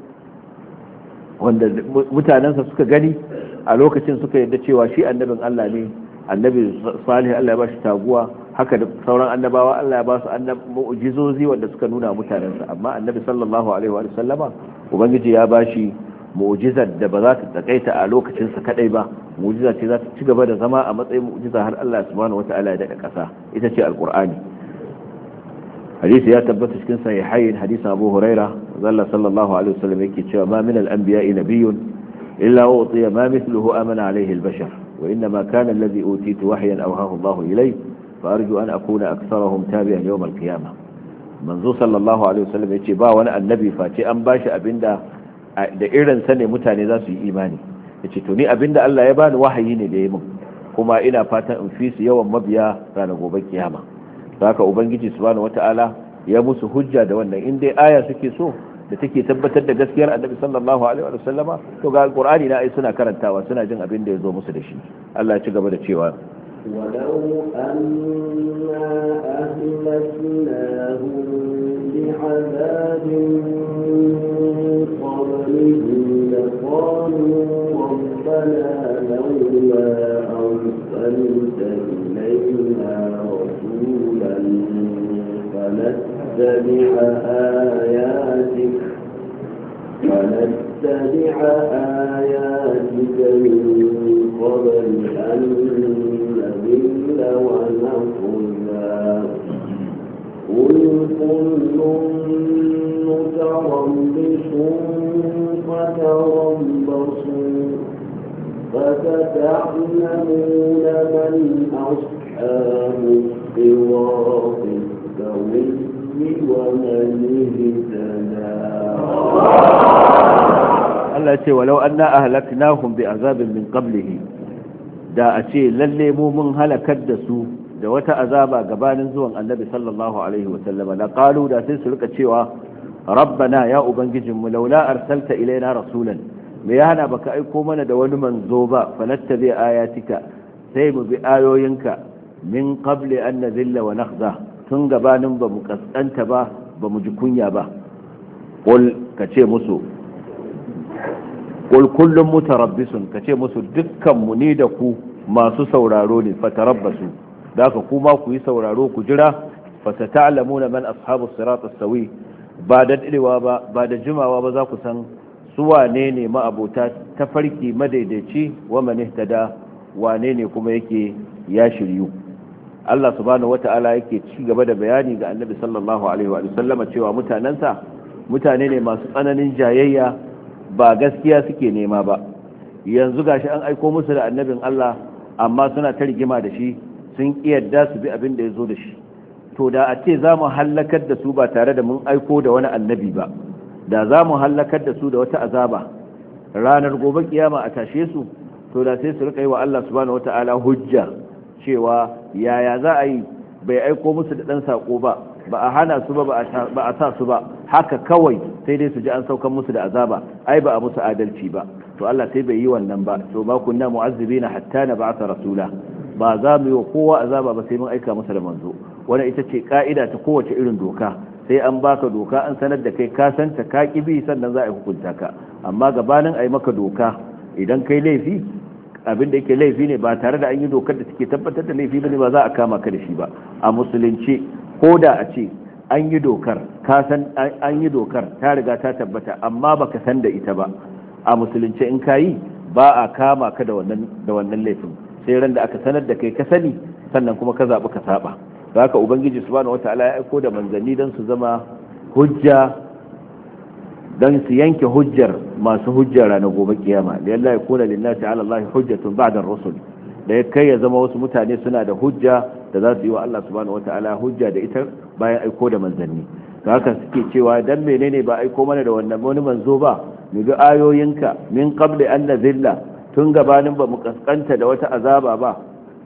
wanda mutanensa suka gani a lokacin suka yarda cewa shi annabin Allah ne. annabi Salih Allah ya ba shi taguwa, haka da sauran annabawa Allah ya ba su mu'jizozi wanda suka nuna mutanensa. amma annabi sallallahu alaihi wa sallama ubangiji ya ba shi mu'jizar da ba za ta takaita a lokacinsa kadai ba, mu'jiza ce za ta ci gaba da zama a matsayin mu'jiza har Allah subhanahu wataala ya daɗa ƙasa, ita ce alqur'ani. hadisi ya tabbata cikin sahihain, hadisin Abu Huraira, Allah sallallahu alaihi wasallam yake cewa ma min al-anbiya'i nabiyyun illa utiya ma mithluhu amana alayhi al-bashar wa inma kana alladhi utitu wahyan awhahu Allah ilayhi fa arju an akuna aktharahum tabi'an yawm al-qiyamah. manzo sallallahu alaihi wasallam yace ba wani annabi face an bashi abinda da irin sa ne mutane za su yi imani. yace to ni abinda Allah ya bani wahayi ne da yayi min, kuma ina fatan in fi su yawan mabiya ranar gobe kiyama. haka ubangiji subhanahu wataala ya musu hujja da wannan. in dai aya suke so da take tabbatar da gaskiyar annabi sallallahu alaihi wa sallama, to ga alqur'ani na ai suna karantawa, suna jin abin da ya zo musu da shi. Allah ya ci gaba da cewa ولو أنا أهلكناهم بعذاب قبله لقالوا ربنا لولا أرسلت إلينا رسولا فنتبع آياتك من قبل أن نذل ونخزى قل كل متربص فتربصوا فستعلمون من أصحاب الصراط السوي ومن اهتدى. Allah ce walau anna ahlaknahum bi azabin min qablihi, da a ce lalle mu mun halakar da su da wata azaba gabanin zuwan annabi sallallahu alaihi wa sallam, la qalu da sai su rika cewa rabbana ya ubangijinmu laula arsalta ilaina rasulan, me ya hana baka aiko mana da wani manzo ba, fanattabi ayatika sai mu bi ayoyinka min qabli an nazilla wa nakhza, tun gabanin ba mu kaskanta ba, ba mu ji kunya ba. qul kace musu qul kullum mutarabbisun, kace musu dukkan mu ni da ku masu sauraro ne, fatarabbasu, da ka kuma ku yi sauraro ku jira, fasata'lamuna man ashabus sirat as-sawi, ba da direwa ba da jimawa ba za ku san su wane ne ma'abota tafarki madaidaici, wa man ihtada wane ne kuma yake ya shiryu. Allah subhanahu wata'ala yake ci gaba da bayani ga annabi sallallahu alaihi wa sallama cewa mutanansa mutane ne masu tsananin jayayya, ba gaskiya suke nema ba. yanzu gashi an aiko musu da annabin Allah, amma suna ta rigima da shi, sun kiyarda su bi abin da ya zo da shi. to da a ce za mu hallakar da su ba tare da mun aiko da wani annabi ba, da za mu hallakar da su da wata azaba ranar gobe kiyama a tashe su, to da sai su rika yi wa Allah subhanahu wata'ala hujja cewa yaya za a yi bai aiko musu da dan sako ba, ba a hana su ba, ba a sa su ba, haka kawai sai dai su ji an saukan musu da azaba, ai ba a musu adalci ba. to Allah sai bai yi wannan ba. to ma kunna mu'azzibina hatta nab'atha rasula, ba za mu yi wa kowa azaba ba sai mun aika masa da manzo. wannan ita ce ka'ida ta kowace irin doka. sai an baka doka an sanar da kai ka santa ka bi sannan za a hukunta ka. amma gabanin a yi maka doka idan kai laifi abin da yake laifi ne ba tare da an yi dokar da take tabbatar da laifi bane ba za a kama ka da shi ba. a musulunci ko da a ce an yi dokar ka san an yi dokar ta riga ta tabbata amma baka san da ita ba, a musulunci in ka yi ba a kama ka da wannan laifin sai ran da aka sanar da kai ka sani sannan kuma ka zaɓi ka saba. haka ubangiji subhanahu wataala ya aiko da manzanni don su zama hujja, don su yanke hujjar masu hujjar ranar gobe kiyama da yalla ya kuna linnati ala Allah hujjatun ba'da ar-rusul, da ya kai ya zama wasu mutane suna da hujja da za su yi wa Allah subhanahu wataala hujja da ita bayan aiko da manzanni. haka suke cewa dan menene ba aiko mana da wannan wani manzo ba mu ga ayoyinka min qabli an nazilla, tun gabanin ba mu kaskanta da wata azaba ba,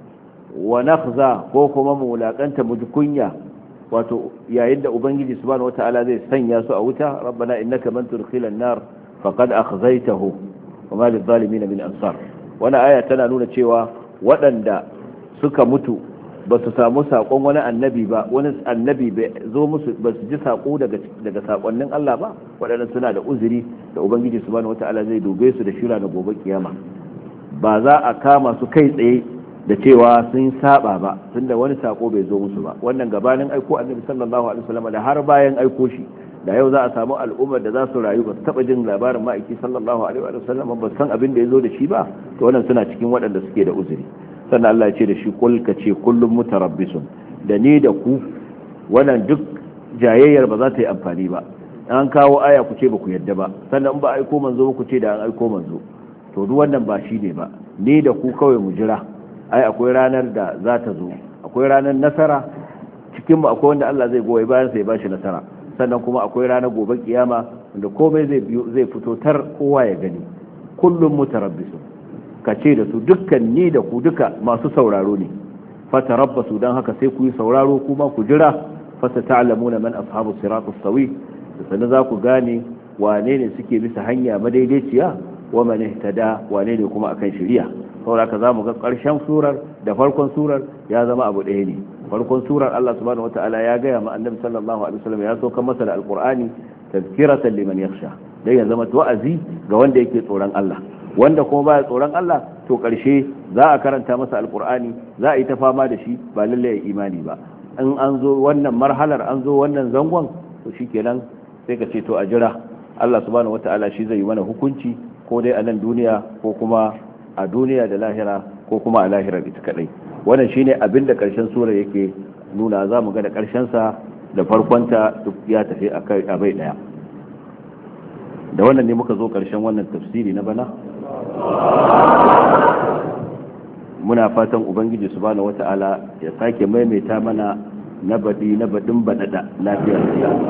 wa nakhza ko kuma mu wulakanta mu kunya, wato yayin da ubangiji subhanahu wataala zai sanya su a wuta. rabbana innaka man tudkhilan nar faqad akhzaytahu wa ma lidh-dhalimin min ansar. wannan aya tana nuna cewa waɗanda suka mutu ba su samu sakon wani annabi ba, wani annabi bai zo musu ba su ji sako daga sakonnin Allah ba, waɗannan suna da uzuri da ubangiji subhanahu wataala zai dobe su da shira na gobe kiyama. ba za a kama su kai tsaye da cewa sun saba ba tunda wani sako bai zo musu ba. wannan gabanin aiko annabi sallallahu alaihi wasallam da har bayan aiko shi, da yau za a samu al'ummar da za su rayu ba su taba jin labarin ma'aiki sallallahu alaihi wasallam ba san abin da ya zo da shi ba, to wannan suna cikin waɗanda suke da uzuri. sannan Allah ya ce da shi kul ka ce kullum mutarabbisun, da ni da ku wannan duk jayayyar ba za ta yi amfani ba. an kawo aya ku ce ba ku yadda ba, sannan in ba aiko manzo ba ku ce da an aiko manzo, to duk wannan ba shi ne ba. ni da ku kawai mu jira, ai akwai ranar da za ta zo, akwai ranar nasara cikin mu, akwai wanda Allah zai goyi bayan sai ya bashi nasara, sannan kuma akwai ranar gobe kiyama wanda komai zai fito tar kowa ya gani. kullum mutarabbisun, ka ce da su dukkan ni da ku duka masu sauraro ne. fatarabbasu, dan haka sai ku yi sauraro kuma ku jira. fasata'lamuna man ashabu siratus sawi, sannan za ku gane wane ne suke bisa hanya madaidaiciya, wa man ihtada, wane ne kuma akan shari'a. saboda haka zamu ga karshen surar da farkon surar ya zama abu ɗaya ne. farkon surar Allah subhanahu wataala ya gaya ma annabi sallallahu alaihi wasallam ya so kan masa da alqur'ani tazkiratan liman yakhsha, dai ya zama wa'azi ga wanda yake tsoron Allah. wanda kuma baya tsoron Allah, to karshe za a karanta masa alqur'ani, za a yi ta fama da shi, ba lalle ya imani ba. in an zo wannan marhalar, an zo wannan zangon, to shikenan sai ka ce to a jira Allah subhanahu wataala shi zai yi mana hukunci, ko dai a nan duniya ko kuma a duniya da lahira, ko kuma a lahirar ita kadai. wannan shine abin da karshen sura yake nuna. za mu ga da karshen sa da farkonta duk ya tafi a bai daya. da wannan ne muka zo karshen wannan tafsiri na bana. muna fatan ubangiji subhanahu wata'ala ya sake maimaita mana na badin badada lafiyar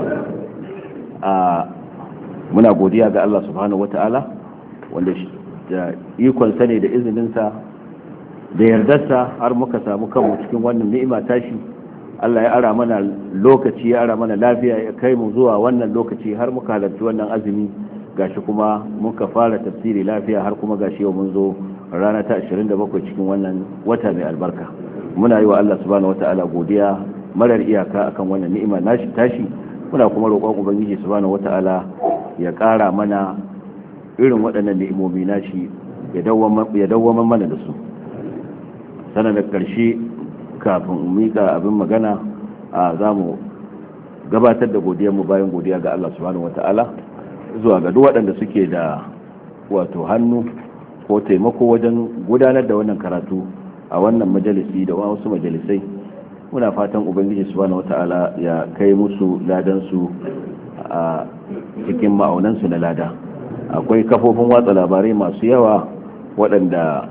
muna godiya ga Allah subhanahu wata'ala wanda da ikon sa ne da izinin sa da yardarsa har muka samu kanmu cikin wannan ni'ima tashi. Allah ya ara mana lokaci, ya ara mana lafiya, ya kai mu zuwa wannan lokaci har muka halarci wannan azumi, gashi kuma muka fara tafsiri lafiya, har kuma gashi yau mun zo rana ta 27 cikin wannan wata mai albarka. muna yi wa Allah subhanahu wata'ala godiya marar iyaka akan wannan ni'ima nashi tashi. muna kuma roƙon ubangiji subhanahu wata'ala ya ƙara mana irin waɗannan ni'imomi nashi, ya dawwama mana da su. sanar da ƙarshe kafin mika abin magana, za mu gabatar da godiyarmu bayan godiya ga Allah subhanahu wata'ala zuwa ga duk waɗanda suke da wato hannu ko taimako wajen gudanar da wannan karatu a wannan majalisi da wasu majalisai. muna fatan ubangiji subhanahu wata'ala ya kai musu ladansu a cikin ma'aunansu na lada. akwai kafofin watsa labarai masu yawa waɗanda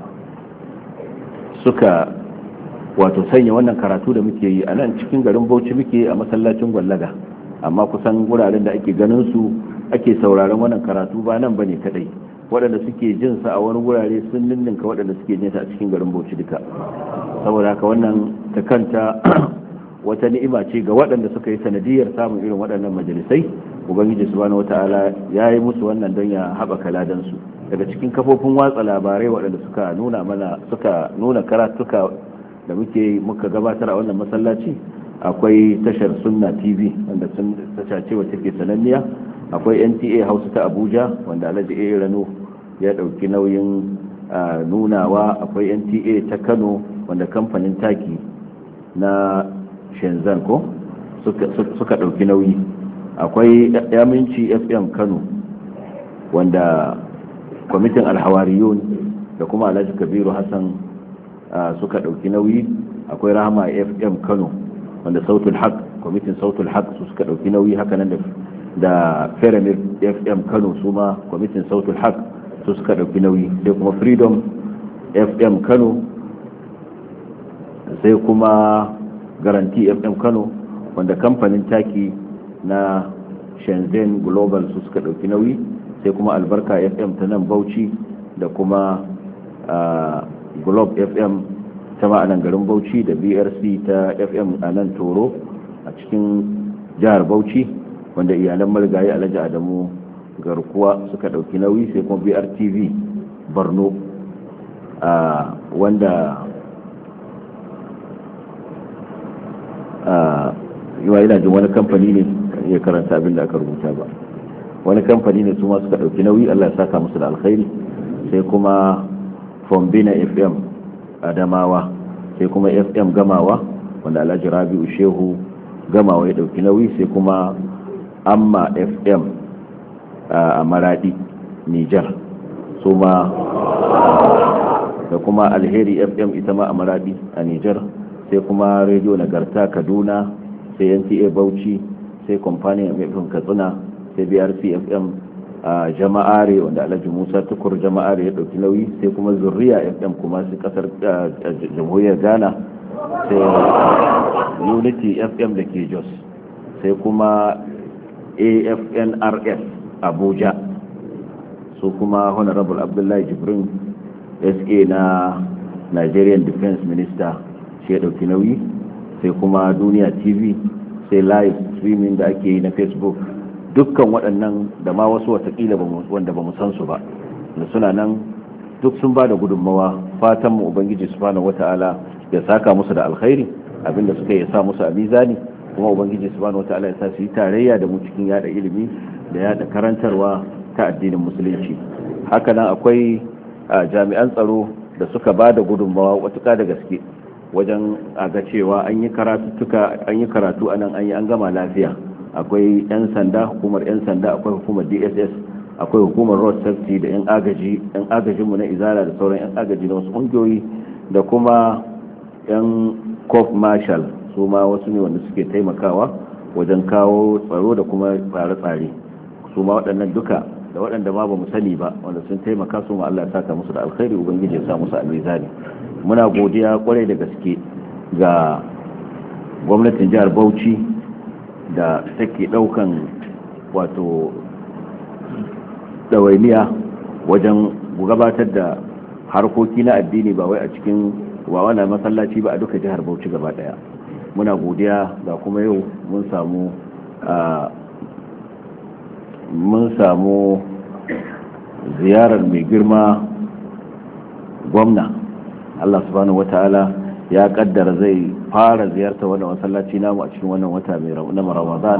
suka wato sanya wannan karatu da muke yi a nan cikin garin Bauchi, muke a masallacin Gwallaga, amma kusan wuraren da ake ganin su ake sauraron wannan karatu ba nan bane kadai. waɗanda suke jin sa a wani wurare sun ninninka waɗanda suke jin sa a cikin garin Bauchi duka. saboda haka wannan ta kanta wata ni'ima ce ga waɗanda suka yi sanadiyar samun irin waɗannan majalisai. ubangiji subhanahu wataala ya yi musu wannan don ya haɓaka ladan su. daga cikin kafofin watsa labarai waɗanda suka nuna karatuka da muka gabatar a wannan masallaci, akwai tashar sunna tv wanda tasha ce wacce ke sananniya, akwai nta hausa ta abuja wanda alhaji a rano ya dauki nauyin nunawa, akwai nta ta kano wanda kamfanin taki na shenzan ko suka dauki nauyi, akwai yaminci fm kano wanda kwamitin alhawariyun da kuma alhaji kabiru hassan suka dauki nauyi, akwai rahama fm kano wanda sautul haq kwamitin sautul haq su suka dauki nauyi, hakanan da pyramid fm kano su ma kwamitin sautul haq su suka dauki nauyi, sai kuma freedom fm kano, sai kuma garanti fm kano wanda kamfanin taki na shenzhen global su suka dauki nauyi, sai kuma albarka fm ta nan bauchi da kuma globe fm ta ma'anan garin bauchi da brc ta fm a nan toro a cikin jihar bauchi wanda iyalan marigayi alhaji adamu garkuwa suka dauki nauyi, sai kuma brtv borno wanda yawa ina jin wani kamfani ne ya karanta abin da aka rubuta ba, wani kamfani ne su ma suka dauki nauyi, Allah ya saka musu da alkhairi, sai kuma fombina fm adamawa, sai kuma fm gamawa wanda alhaji rabi'u shehu gamawa ya dauki nauyi, sai kuma amma fm a maradi niger su ma, da kuma alheri fm ita ma a maradi a niger, sai kuma rediyo nagarta kaduna, sai nta bauchi, sai kwamfanin fm katsina, sai brc fm a jama'are wanda alhaji musa tukur jama'are ya dauki nauyi, sai kuma zurriya fm kuma su kasar jamhuriyar ghana, sai unity fm da ke jos, sai kuma afnrs abuja, su kuma honorable abdullahi jibrin sa na nigerian defense minister shi ya dauki nauyi, sai kuma duniya tv, sai live streaming da ake yi na facebook, dukkan waɗannan da ma wasu watakila wanda ba mu san su ba da suna nan duk sun ba da gudunmawa, fatan mu ubangiji subhanahu wata'ala ya saka musu da alkhairi, abinda suka yi sa musu a mizani, kuma ubangiji subhanahu wata'ala ya sa su yi tarayya da mu cikin yada ilimi da yada karantarwa ta addinin musulunci. Haka nan akwai jami'an tsaro da suka ba da gudunmawa watuka da gaske wajen ga cewa an yi karatu a nan an gama lafiya. Akwai 'yan sanda, hukumar 'yan sanda, akwai hukumar dss, akwai hukumar road safety da 'yan agajinmu na izala da sauran 'yan agaji na wasu ƙungiyoyi, da kuma 'yan cof marshal su ma wasu ne wanda suke taimakawa wajen kawo tsaro da kuma tsare-tsare, su ma waɗannan duka da waɗanda ma ba mu sani ba wanda sun taimaka su ma Allah ya saka musu da alkhairi, ubangiji ya sa musu almizani. Muna godiya kwarai da gaske ga gwamnatin jihar Bauchi da take daukan wato dawainiya wajen gabatar da harkoki na addini ba wai a cikin wannan masallaci ba, a duka jihar Bauchi gaba daya. Muna godiya ga kuma yau mun samu ziyarar mai girma gwamna. Allah subhanahu wataala ya kaddara zai fara ziyarta wannan masallaci namu a cikin wannan wata mai na Ramadan.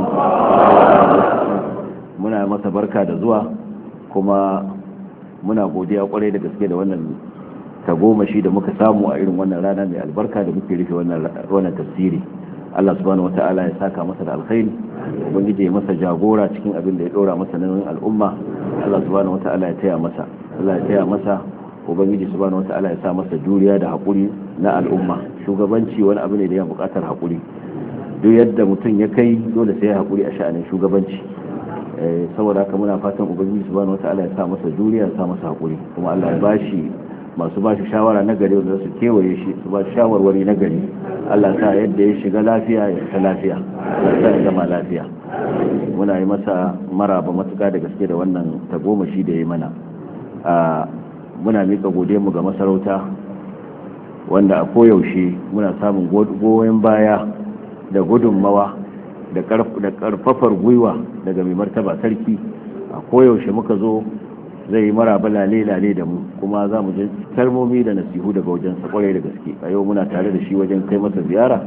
Muna masa barka da zuwa, kuma muna godiya kwarai da gaske da wannan tagomashi da muka samu a irin wannan rana mai albarka da muke rufe wannan tafsiri. Allah subhanahu wataala ya saka masa da alkhairi, ubangiji ya masa jagora cikin abin da ya dora masa nauyin al'umma. Allah subhanahu wataala ya taya masa, Allah ya taya masa, ubangiji subhanahu wataala ya sa masa juriya da hakuri na al'umma. Shugabanci wani abu ne da ya bukatar hakuri, duk yadda mutum ya kai dole sai ya hakuri a sha'anin shugabanci. Saboda haka muna fatan ubangiji subhanahu wataala ya sa masa juriya, ya sa masa hakuri, kuma Allah ya bashi masu bashi shawara na gari wanda su kewaye shi su ba shawarwari na gari. Allah sa yadda ya shiga lafiya ya fita lafiya, Allah sa ya zama lafiya. Muna yi masa maraba matuƙa da gaske da wannan tagomashi da ya mana. Muna miƙa godiyarmu ga masarauta wanda a koyaushe muna samun goyon baya da gudunmawa da ƙarfafar gwiwa daga mai martaba sarki. A koyaushe muka zo zai yi maraba lale da mu, kuma za mu ji kalmomi da nasihu daga wajensa kwarai da gaske. A yau muna tare da shi wajen kai masa ziyara,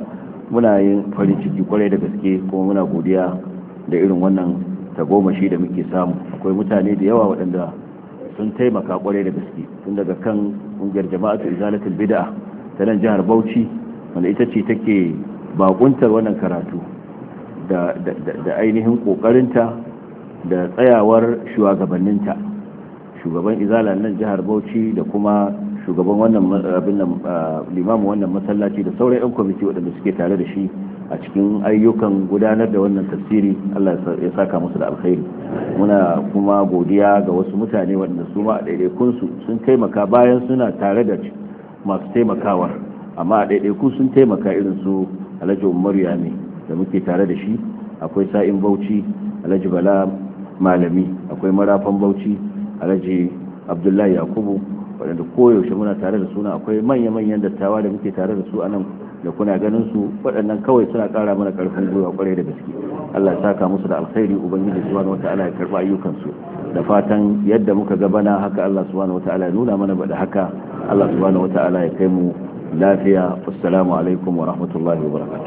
muna yin farin ciki kwarai da gaske kuma muna godiya da irin wannan tagomashi da muke samu. Akwai mutane da yawa waɗanda sun taimaka kwarai da gaske, tun daga kan ƙungiyar jama'atu izalatul bid'a ta nan jihar Bauchi, wanda ita ce take bakuntar wannan karatu da ainihin kokarinta da tsayawar shugabanninta, shugaban izala nan jihar Bauchi da kuma shugaban wannan limamin wannan masallaci da sauran 'yan kwamiti waɗanda suke tare da shi a cikin ayyukan gudanar da wannan tafsiri. Allah ya saka musu da alkhairi. Muna kuma godiya ga wasu mutane waɗanda su ma a ɗaiɗaikunsu sun taimaka bayan suna tare da masu taimakawar, amma a ɗaiɗaiku sun taimaka, irin su Alhaji Umar Yami da muke tare da shi, akwai Sa'in Bauchi Alhaji Bala Malami, akwai Marafan Bauchi Alhaji Abdullahi Yakubu, waɗanda koyaushe muna tare da suna. Akwai manya-manyan dattawa da muke tare da su a nan da kuna ganin su, waɗannan kawai suna ƙara mana ƙarfin gwiwa ƙwarai da gaske. Allah ya saka musu da alkhairi, ubangiji subhanahu wata'ala ya karɓa ayyukansu, da fatan yadda muka gabana haka Allah subhanahu wata'ala ya nuna mana da haka. Allah subhanahu wata'ala ya kai mu lafiya. Assalamu alaikum wa rahmatullahi wa barakatuh.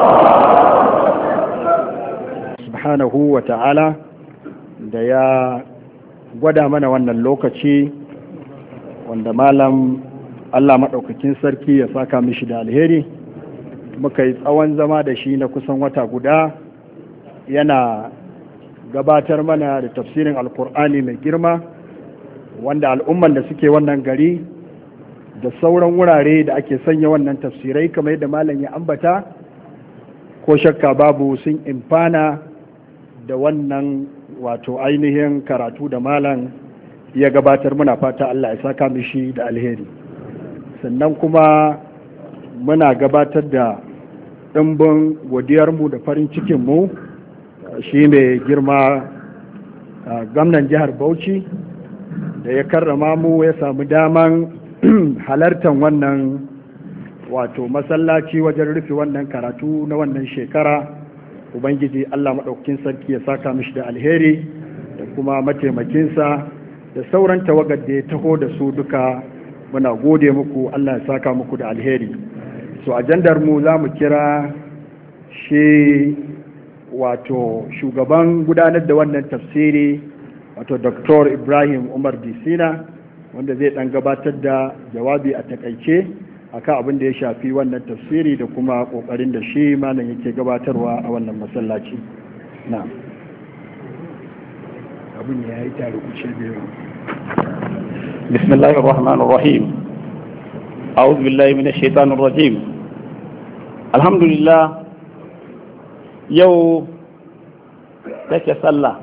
Subhanahu wa ta'ala da ya gwada mana wannan lokaci wanda malam Allah maɗaukakin sarki ya saka mishi da alheri. Muka yi tsawon zama da shi na kusan wata guda yana gabatar mana da tafsirin alkur'ani mai girma, wanda al'umman da suke wannan gari da sauran wurare da ake sanya wannan tafsirai kamar yadda malam ya ambata, ko shakka babu sun imfana da wannan wato ainihin karatu da malam ya gabatar. Muna fata Allah ya saka mishi da alheri. Sannan kuma muna gabatar da ɗimbin godiyarmu da farin cikinmu shi ne girma gwamnan jihar Bauchi da ya karrama mu ya samu daman halartar wannan wato masallaci wajen rufe wannan karatu na wannan shekara. Ubangiji Allah maɗaukakin sarki ya saka mishi da alheri, da kuma mataimakinsa da sauran tawagar da ya taho da su duka. Muna gode muku, Allah ya saka muku da alheri. So ajandar mu za mu kira shi wato shugaban gudanar da wannan tafsiri, wato Dr. Ibrahim Umar Disina, wanda zai dan gabatar da jawabi a takaice akan abin da ya shafi wannan tafsiri da kuma kokarin da shi malam yake gabatarwa a wannan masallaci. Na'am. Abin ya yi tare kuce biyu. بسم الله الرحمن الرحيم. أعوذ بالله من الشيطان الرجيم. الحمد لله. يو take sallah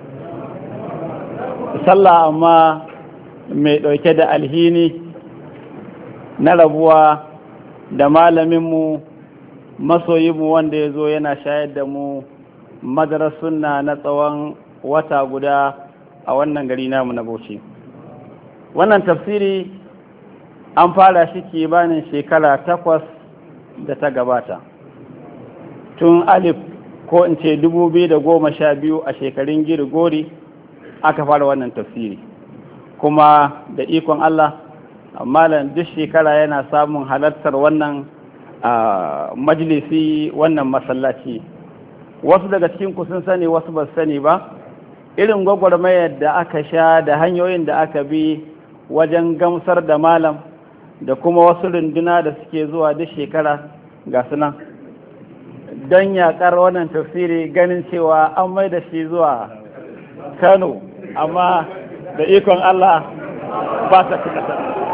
amma mai ɗauke da alhini na rabuwa da malaminmu masoyinmu wanda ya zo yana shayar da mu madarar sunna na tsawon wata guda a wannan gari namu na Bauchi. Wannan tafsiri an fara shi kimanin shekara 8 da ta gabata, tun alif ko in ce 2012 a shekarun girgori aka fara wannan tafsiri, kuma da ikon Allah malam duk shekara yana samun halartar wannan majalisi, wannan masallaci. Wasu daga cikin ku sun sani, wasu ba su sani ba, irin gwagwarmayar da aka sha da hanyoyin da aka bi wajen gamsar da malam da kuma wasu runduna da suke zuwa duk shekara ga sunan don yaƙar wannan tafsiri, ganin cewa an mai da shi zuwa Kano, amma da ikon Allah ba ta fita.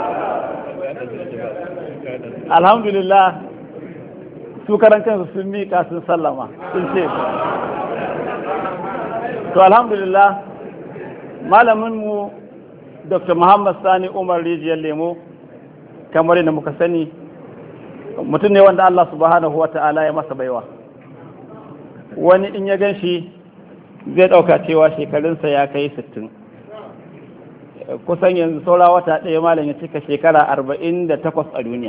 Alhamdulillah, su karan kansu sun miƙa sun sallama sun ce to alhamdulillah. Malaminmu Dr. Muhammad Sani Umar Rijiyar Lemo, kamar yadda muka sani, mutum ne wanda Allah subhanahu wa ta'ala ya masa baiwa. Wani in ya gan shi zai ɗauka cewa shekarunsa ya kai 60. Kusan yanzu saura wata ɗaya malam ya cika shekara 48 a duniya.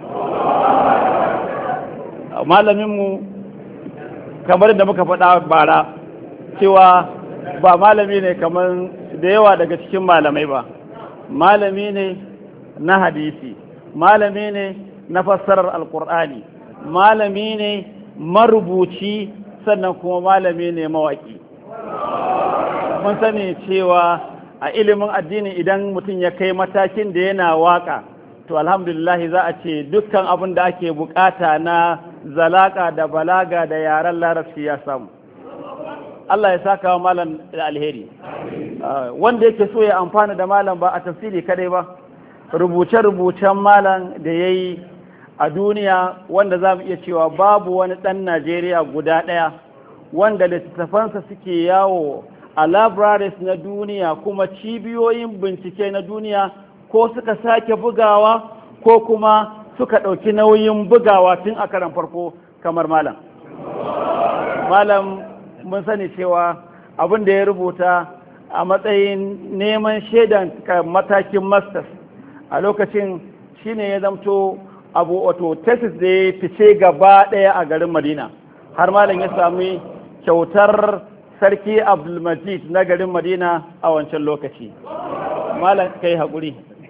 Malaminmu kamar da muka faɗa bara cewa ba malami ne kamar da yawa daga cikin malamai ba, malami ne na hadisi, malami ne na fassarar alkur'ani, malami ne marubuci sannan kuma malami ne mawaƙi. Mun sani cewa a ilimin addini idan mutum ya kai matakin da yana waka, to alhamdulillah za a ce dukkan abin da ake bukata na zalaka da balaga da yaren larabci ya samu. Allah ya saka wa malam da alheri. Wanda yake so ya amfana da malam ba a tafsiri kadai ba, rubuce-rubucen malam da ya yi a duniya wanda za mu iya cewa babu wani ɗan Najeriya guda ɗaya wanda littattafansa suke yawo a libraries na duniya kuma cibiyoyin bincike na duniya ko suka sake bugawa ko kuma suka ɗauki nauyin bugawa tun a karan farko kamar malam. Malam mun sani cewa abin da ya rubuta a matsayin neman shaidan matakin masters a lokacin shine ya zamto abu wato thesis da ya fice gaba ɗaya a garin Madina, har malam ya sami kyautar sarki Abdulmajid na garin Madina a wancan lokaci. Malam kai haƙuri,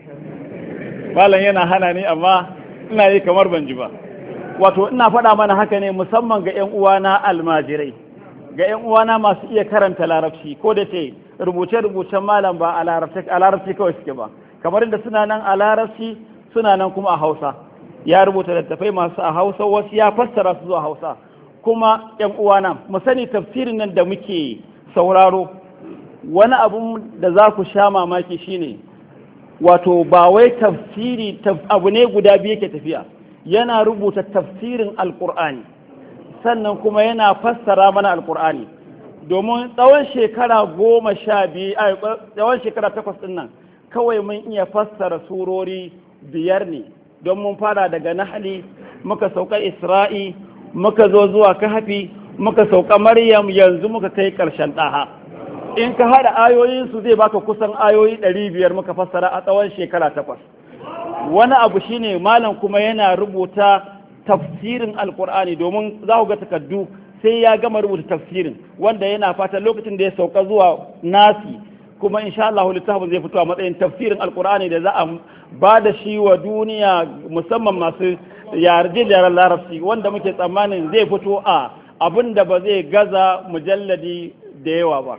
malam yana hana ni amma ina yi kamar ban ji ba. Wato ina faɗa mana haka ne musamman ga 'yan uwana almajirai, ga 'yan uwana masu iya karanta larabci, ko da ce rubuce-rubucen malam ba a larabci kawai suke ba, kamar inda suna nan a larabci suna nan kuma a Hausa. Ya rubuta littattafai masu a Hausa, wasu ya fassara su zuwa Hausa. Kuma 'yan uwana mu sani tafsirin nan da muke sauraro, wani abun da za ku sha mamaki shine wato ba wai tafsiri abu ne guda biyu yake tafiya, yana rubuta tafsirin alkur'ani sannan kuma yana fassara mana alkur'ani. Domin tsawon shekara 12 tsawon shekara 8 din nan kawai mun iya fassara surori 5 ne, don mun fara daga Nahli, muka sauka Isra'i, muka zo zuwa Kahfi, muka sauka Maryam, yanzu muka kai ƙarshen Ɗaha. In ka haɗa ayoyinsu zai baka kusan ayoyi 500 muka fassara a tsawon shekara 8. Wani abu shine malam kuma yana rubuta tafsirin alkur'ani, domin za ku ga takardu sai ya gama rubuta tafsirin, wanda yana fatan lokacin da ya sauka zuwa Nasi kuma insha Allah littafin zai fito a matsayin tafsirin alkur'ani da za a ba da shi wa duniya musamman masu yaren larabci, wanda muke tsammanin zai fito a abin da ba zai gaza mujalladi da yawa ba.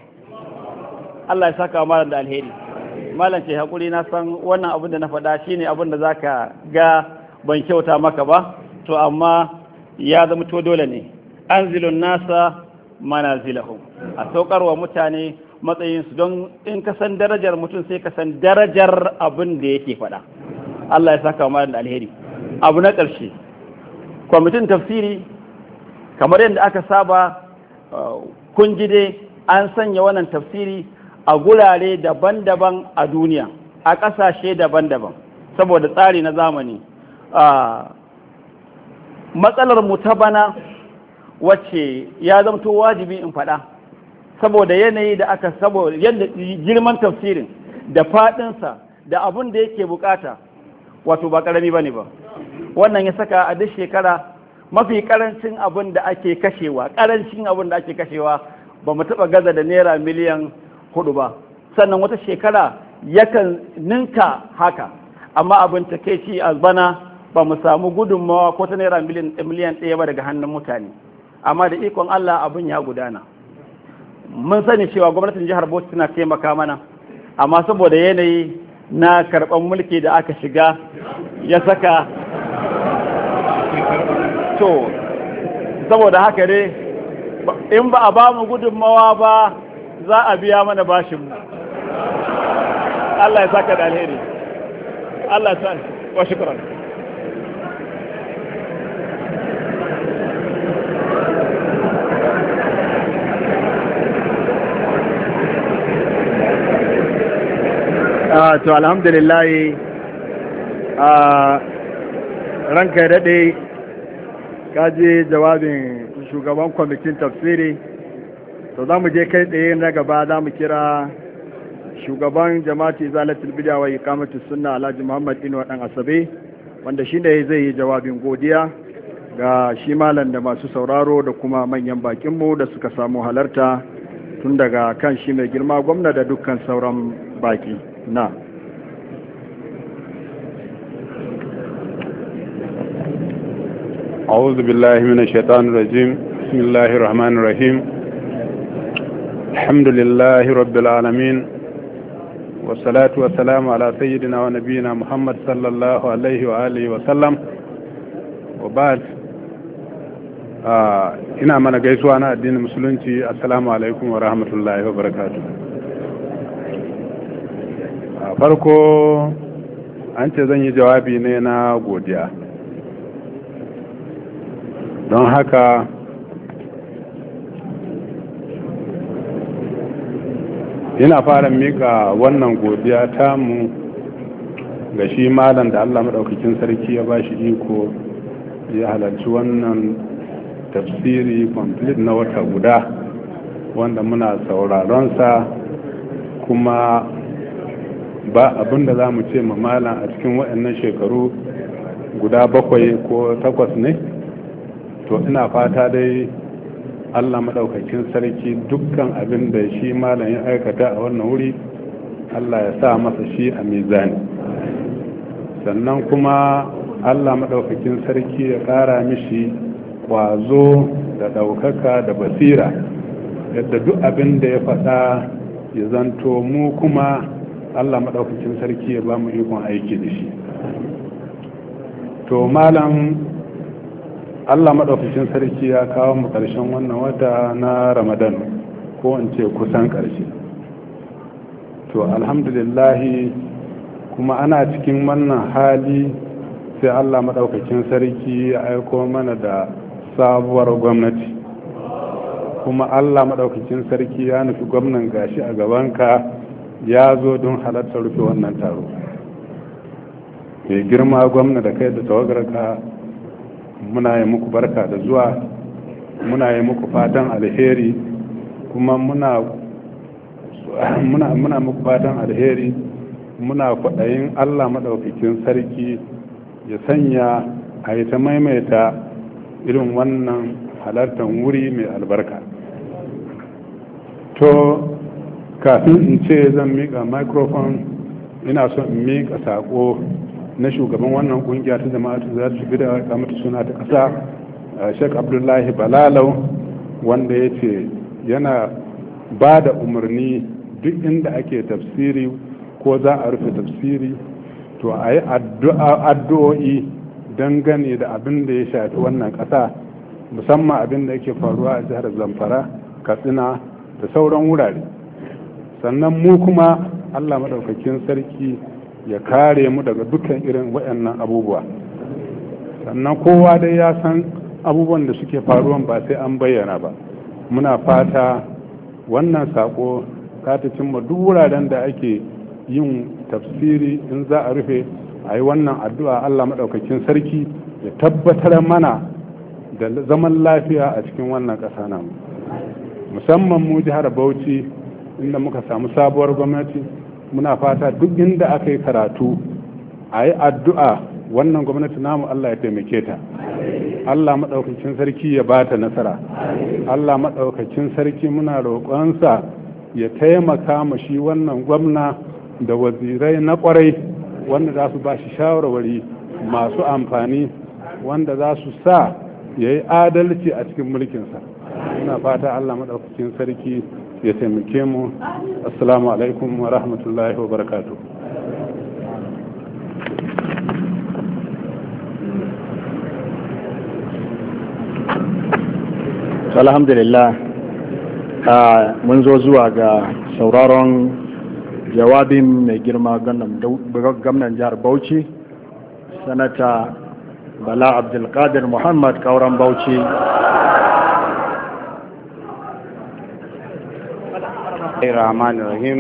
Allah ya saka malam da alheri. Malam ce hakuri, na san wannan abin da na faɗa shine abin da zaka ga ban kyauta maka ba, to amma ya zama to dole ne. Anzilun nasa manazilahum, a saukarwa mutane matsayinsu, don in ka san darajar mutum sai ka san darajar abin da yake faɗa. Allah ya saka malam da alheri. Abu na ƙarshe, kwamitin tafsiri kamar yadda aka saba, kun ji dai an sanya wannan tafsiri a gurare daban-daban a duniya, a ƙasashe daban-daban, saboda tsari na zamani. Matsalar mu ta bana wacce ya zamto wajibi in faɗa, saboda yanayi da aka, saboda yadda girman tafsirin da faɗinsa da abin da yake bukata, wato ba ƙarami ba ne ba. Wannan ya saka a duk shekara mafi ƙarancin abin da ake kashewa, ba mu taɓa gaza da naira miliyan 4 ba, sannan wata shekara yakan ninka haka, amma abin takeici a bana ba mu samu gudunmawa ko ta naira miliyan 1 ba daga hannun mutane. Amma da ikon Allah abin ya gudana. Mun sani cewa gwamnatin jihar Bauchi tana taimaka mana, amma saboda yanayi na karɓar mulki da aka shiga ya saka, to saboda haka ne in ba a ba mu gudunmawa ba za a biya mana bashinmu. Allah ya saka da alheri. Allah ya sa wa shukran. To alhamdulillah, ranka ya daɗe, kaji jawabin shugaban kwamitin tafsiri. To za mu je kai tsaye na gaba, za mu kira shugaban jama'ati zalatul bid'a wa iqamatus sunna Alhaji Muhammad Inuwa dan Asabe, wanda shi ne zai yi jawabin godiya ga shi malam da masu sauraro da kuma manyan bakinmu da suka samu halarta, tun daga kan shi mai girma gwamna da dukkan sauran baki. Na أعوذ بالله من الشيطان الرجيم بسم الله الرحمن الرحيم الحمد لله رب العالمين والصلاة والسلام على سيدنا ونبينا محمد صلى الله عليه وآله وسلم وبعد ina mana gaisuwa na addinin musulunci assalamu alaikum wa rahmatullahi wa barakatuh. Farko an ce zan yi jawabi ne na godiya, don haka ina fara mika wannan godiya tamu ga shi malam da Allah maɗaukakin sarki ya ba shi iko ya halarci wannan tafsiri complete na wata guda wanda muna sauraronsa, kuma ba abinda za mu ce malam a cikin waɗannan shekaru guda 7 ko 8 ne. To ina fata dai Allah maɗaukakin sarki dukkan abin da shi malam ya aikata a wannan wuri Allah ya sa masa shi a mizani, sannan kuma Allah maɗaukakin sarki ya ƙara mishi kwazo da ɗaukaka da basira, yadda duk abin da ya faɗa ya zanto mu kuma Allah maɗaukakin sarki ya ba mu ikon aiki da shi. To malam, Allah maɗaukakin sarki ya kawo mu ƙarshen wannan wata na Ramadan, ko in ce kusan ƙarshe. To alhamdulillahi, kuma ana cikin wannan hali sai Allah maɗaukakin sarki ya aiko mana da sabuwar gwamnati, kuma Allah maɗaukakin sarki ya nufi gwamnan gashi a gabanka ya zo don halartar rufe wannan taro. Mai girma gwamna da kai da tawagarka, muna yi muku barka da zuwa, muna yi muku fatan alheri, kuma muna muku fatan alheri, muna kwaɗayin Allah maɗaukakin sarki ya sanya a yi ta maimaita irin wannan halartar wuri mai albarka. To kafin in ce zan miƙa microphone, ina so in miƙa saƙo na shugaban wannan kungiya ta jama'atu za ta shiga da kamata suna ta ƙasa, Sheikh Abdullahi Balalau, wanda ya ce yana ba da umarni duk inda ake tafsiri ko za a rufe tafsiri to a yi addu'o'i dangane da abin da ya shafi wannan ƙasa, musamman abin da yake faruwa a jihar Zamfara, Katsina da sauran wurare. Sannan mu kuma Allah maɗaukakin sarki ya kare mu daga dukkan irin waɗannan abubuwa. Sannan kowa dai ya san abubuwan da suke faruwan ba sai an bayyana ba. Muna fata wannan sako ta cimma duk wuraren da ake yin tafsiri, in za a rufe a yi wannan addu'a Allah maɗaukakin sarki ya tabbatar mana da zaman lafiya a cikin wannan ƙasa namu, musamman mu jihar Bauchi inda muka samu sabuwar gwamnati. Muna fata duk inda aka yi karatu a yi addu'a wannan gwamnati namu Allah ya taimake ta, Allah maɗaukakin sarki ya ba ta nasara, Allah maɗaukakin sarki muna roƙonsa ya taimaka ma shi wannan gwamna da wazirai na ƙwarai wanda za su ba shi shawarwari masu amfani, wanda za su sa ya yi adalci a cikin mulkinsa. Muna fata Allah maɗaukakin sarki ya taimake mu. Assalamu alaikum wa rahmatullahi wa barakatuh. Alhamdulillah, mun zo zuwa ga sauraron jawabin mai girma gwamnan jihar Bauchi, sanata Bala Abdulkadir Muhammad Kauran Bauchi. الرحمن الرحيم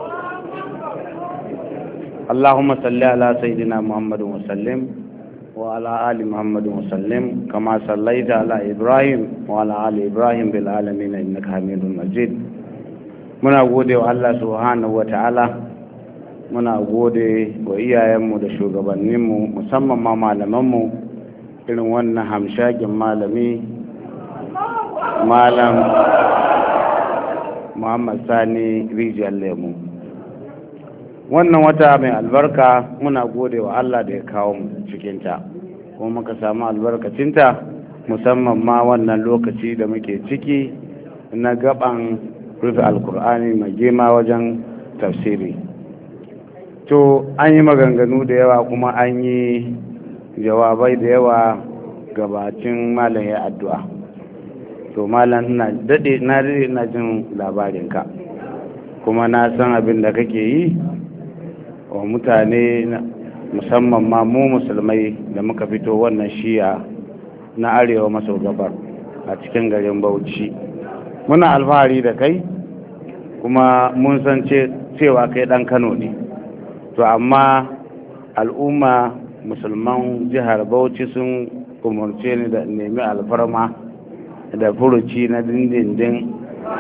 اللهم صل على سيدنا محمد وسلم وعلى آل محمد وسلم كما صليت على إبراهيم وعلى آل إبراهيم بالعالمين إنك حميد مجيد. muna gode wa Allah subhanahu wa ta'ala, muna gode wa iyayenmu da shugabanninmu, musamman ma malamanmu, irin wannan hamshakin malami malam Muhammad Sani Rijiyar Lemu. Wannan wata mai albarka muna gode wa Allah da ya kawo mu cikinta, kuma muka samu albarkacinta musamman ma wannan lokaci da muke ciki na gaban rufe alkur'ani mai girma wajen tafsiri. To an yi maganganu da yawa kuma an yi jawabai da yawa gabacin malam ya addu'a. To malam na daɗe na jin labarinka kuma na san abin da kake yi wa mutane, musamman ma mu musulmai da muka fito wannan shiya na arewa maso gabar a cikin garin Bauchi. Muna alfahari da kai kuma mun san cewa kai ɗan Kano ne. To amma al'umma musulman jihar Bauchi sun umarce ni da nemi alfarma da furuci na dindindin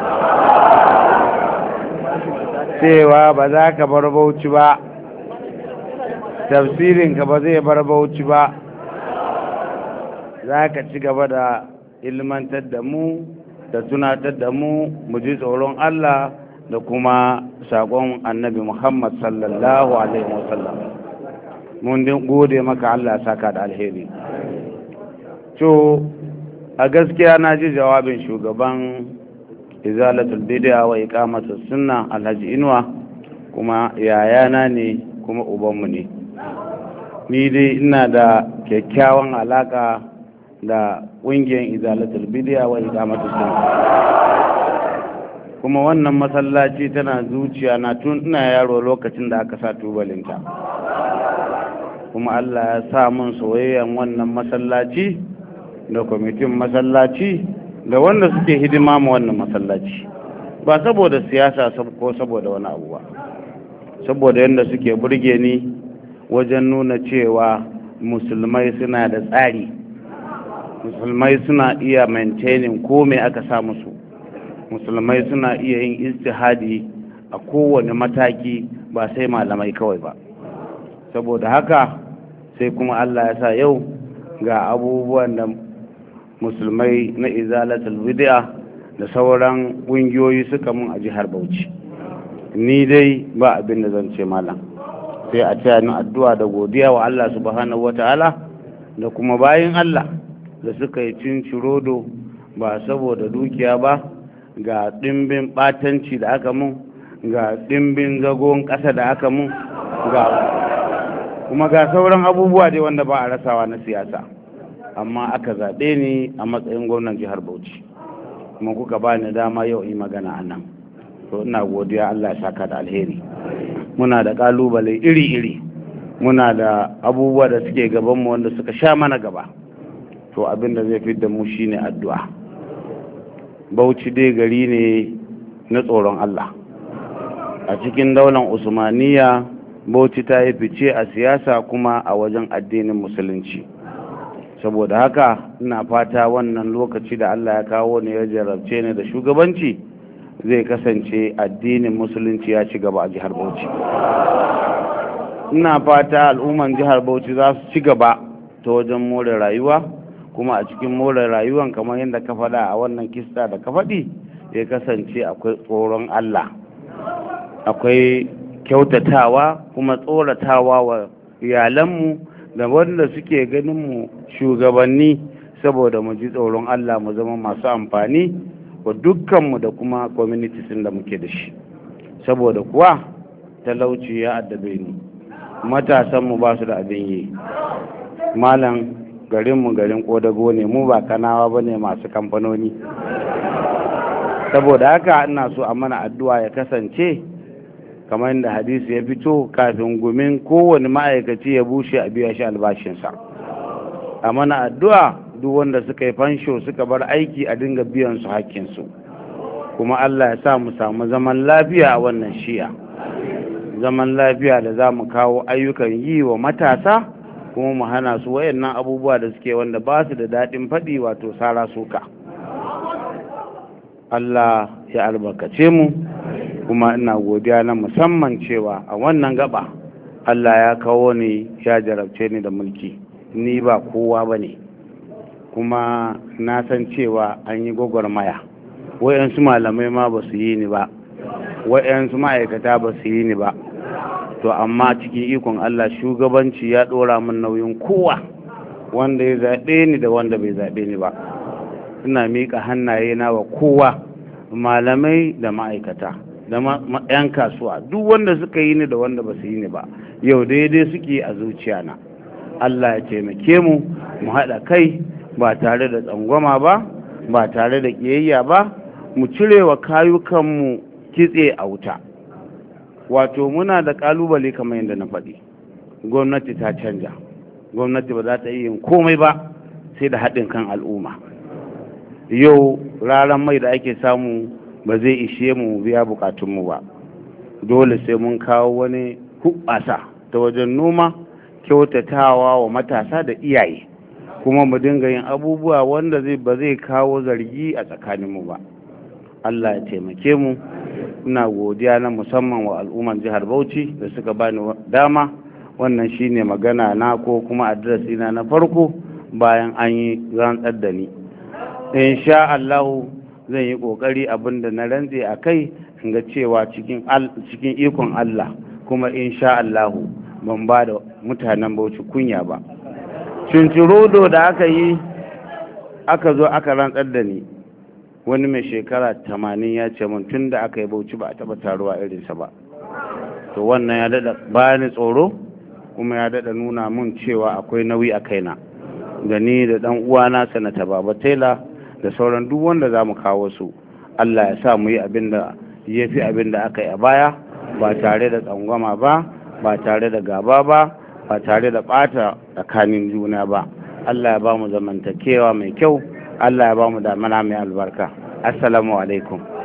cewa ba za ka bar Bauchi ba, tafsirinka ba zai bar Bauchi ba, za ka ci gaba da ilmantar da mu da tunatar da mu ji tsoron Allah da kuma saƙon annabi Muhammad sallallahu alaihi wasallam. Mun gode maka, Allah saka da alheri. To a gaskiya na ji jawabin shugaban izalatul bid'a wa iqamatus sunna Alhaji Inuwa, kuma yayana ne kuma ubanmu ne. Ni dai ina da kyakkyawan alaka da ƙungiyar izalatul bid'a wa iqamatus sunna, kuma wannan masallaci tana zuciya na tun ina yaro lokacin da aka sa tubalinta, kuma Allah ya sa mun soyayyan wannan masallaci da kwamitin masallaci da wanda suke hidima ma wannan masallaci, ba saboda siyasa ko saboda wani abu ba, saboda yadda suke burge ni wajen nuna cewa musulmai suna da tsari, musulmai suna iya maintaining ko me aka sa musu, musulmai suna iya yin istihadi a kowane mataki, ba sai malamai kawai ba. Saboda haka sai kuma Allah ya sa yau ga abubuwan da musulmai na izalatul bid'a da sauran ƙungiyoyi suka mun a jihar Bauchi. Ni dai ba abin da zan ce malam, sai a taya ni addu'a da godiya wa Allah subhanahu wata'ala da kuma bayin Allah da suka yi cincirodo ba saboda dukiya ba, ga ɗimbin ɓatanci da aka mun, ga ɗimbin zagon ƙasa da aka mun, kuma ga sauran abubuwa dai wanda ba a rasawa na siyasa, amma aka zaɓe ni a matsayin gwamnan jihar Bauchi, kuma kuka ba ni dama yau yi magana a nan. To ina godiya, Allah ya saka da alheri. Muna da ƙalubale iri-iri, muna da abubuwa da suke gabanmu wanda suka sha mana gaba. To abin da zai fi da mu shine addu'a. Bauchi dai gari ne na tsoron Allah. A cikin daular Usmaniya, Bauchi ta yi fice a siyasa kuma a wajen addinin musulunci. Saboda haka ina fata wannan lokaci da Allah ya kawo ne ya jarabce ni da shugabanci zai kasance addinin musulunci ya ci gaba a jihar Bauchi. Ina fata al'umman jihar Bauchi za su ci gaba ta wajen more rayuwa, kuma a cikin more rayuwan kamar yadda ka faɗa a wannan kista da ka faɗi, ya kasance akwai tsoron Allah, akwai kyautatawa kuma tsoratawa wa iyalanmu da wanda suke ganinmu shugabanni, saboda mu ji tsoron Allah mu zama masu amfani wa dukkanmu da kuma communities da muke da shi. Saboda kuwa talauci ya addabe ni, matasanmu ba su da abin yi. Malam, garinmu garin kodago ne, mu ba kanawa ba ne masu kamfanoni. Saboda haka ina so a mana addu'a ya kasance kamar yadda hadisi ya fito, kafin gumin kowane ma'aikaci ya bushe a biya shi albashinsa. A mana addu'a duk wanda suka yi fansho suka bar aiki a dinga biyan su hakkinsu, kuma Allah ya sa mu samu zaman lafiya a wannan shiya, zaman lafiya da za mu kawo ayyukan yi wa matasa, kuma mu hana su wayannan abubuwa da suke wanda ba su da daɗin faɗi, wato sara suka. Allah ya albarkace mu, kuma ina godiya na musamman cewa a wannan gaba Allah ya kawo ni ya jarabce ni da mulki. Ni ba kowa ba ne, kuma na san cewa an yi gwagwarmaya. Wayansu malamai ma ba su yi ni ba, wayansu ma'aikata ba su yi ni ba. To amma cikin ikon Allah shugabanci ya ɗora min nauyin kowa, wanda ya zaɓe ni da wanda bai zaɓe ni ba. Ina miƙa hannaye na wa kowa, malamai da ma'aikata da 'yan kasuwa, duk wanda suka yi ni da wanda ba su yi ni ba, yau daidai suke a zuciya na. Allah ya taimake mu mu haɗa kai ba tare da tsangwama ba, ba tare da ƙiyayya ba, mu cire wa kayukanmu kitse a wuta. Wato muna da ƙalubale kamar yadda na faɗi, gwamnati ta canja, gwamnati ba za ta yi yin komai ba sai da haɗin kan al'umma. Yau raran mai da ake samu ba zai ishe mu biya bukatunmu ba, dole sai mun kawo wani hubbasa ta wajen noma, kyautatawa wa matasa da iyaye, kuma mu dinga yin abubuwa wanda ba zai kawo zargi a tsakaninmu ba. Allah ya taimake mu. Ina godiya na musamman wa al'umman jihar Bauchi da suka bani dama. Wannan shine magana na ko kuma addresi na farko bayan an yi rantsar da ni. Insha Allah zan yi kokari abinda na rantse a kai in ga cewa cikin ikon Allah, kuma insha Allah ban ba da mutanen Bauchi kunya ba. Cincirodo da aka yi aka zo aka rantsar da ni, wani mai shekara 80 ya ce mun tun da aka yi Bauchi ba a taba taruwa irinsa ba. To wannan ya dada bani tsoro, kuma ya dada nuna mun cewa akwai nauyi a kaina, da ni da dan uwana Sanata Baba Taylor da sauran duk wanda za mu kawo su. Allah ya sa mu yi abin da ya fi abin da aka yi a baya, ba tare da tsangwama ba, ba tare da gaba ba, ba tare da ɓata tsakanin juna ba. Allah ya ba mu zamantakewa mai kyau, Allah ya ba mu damana mai albarka. Assalamu alaikum.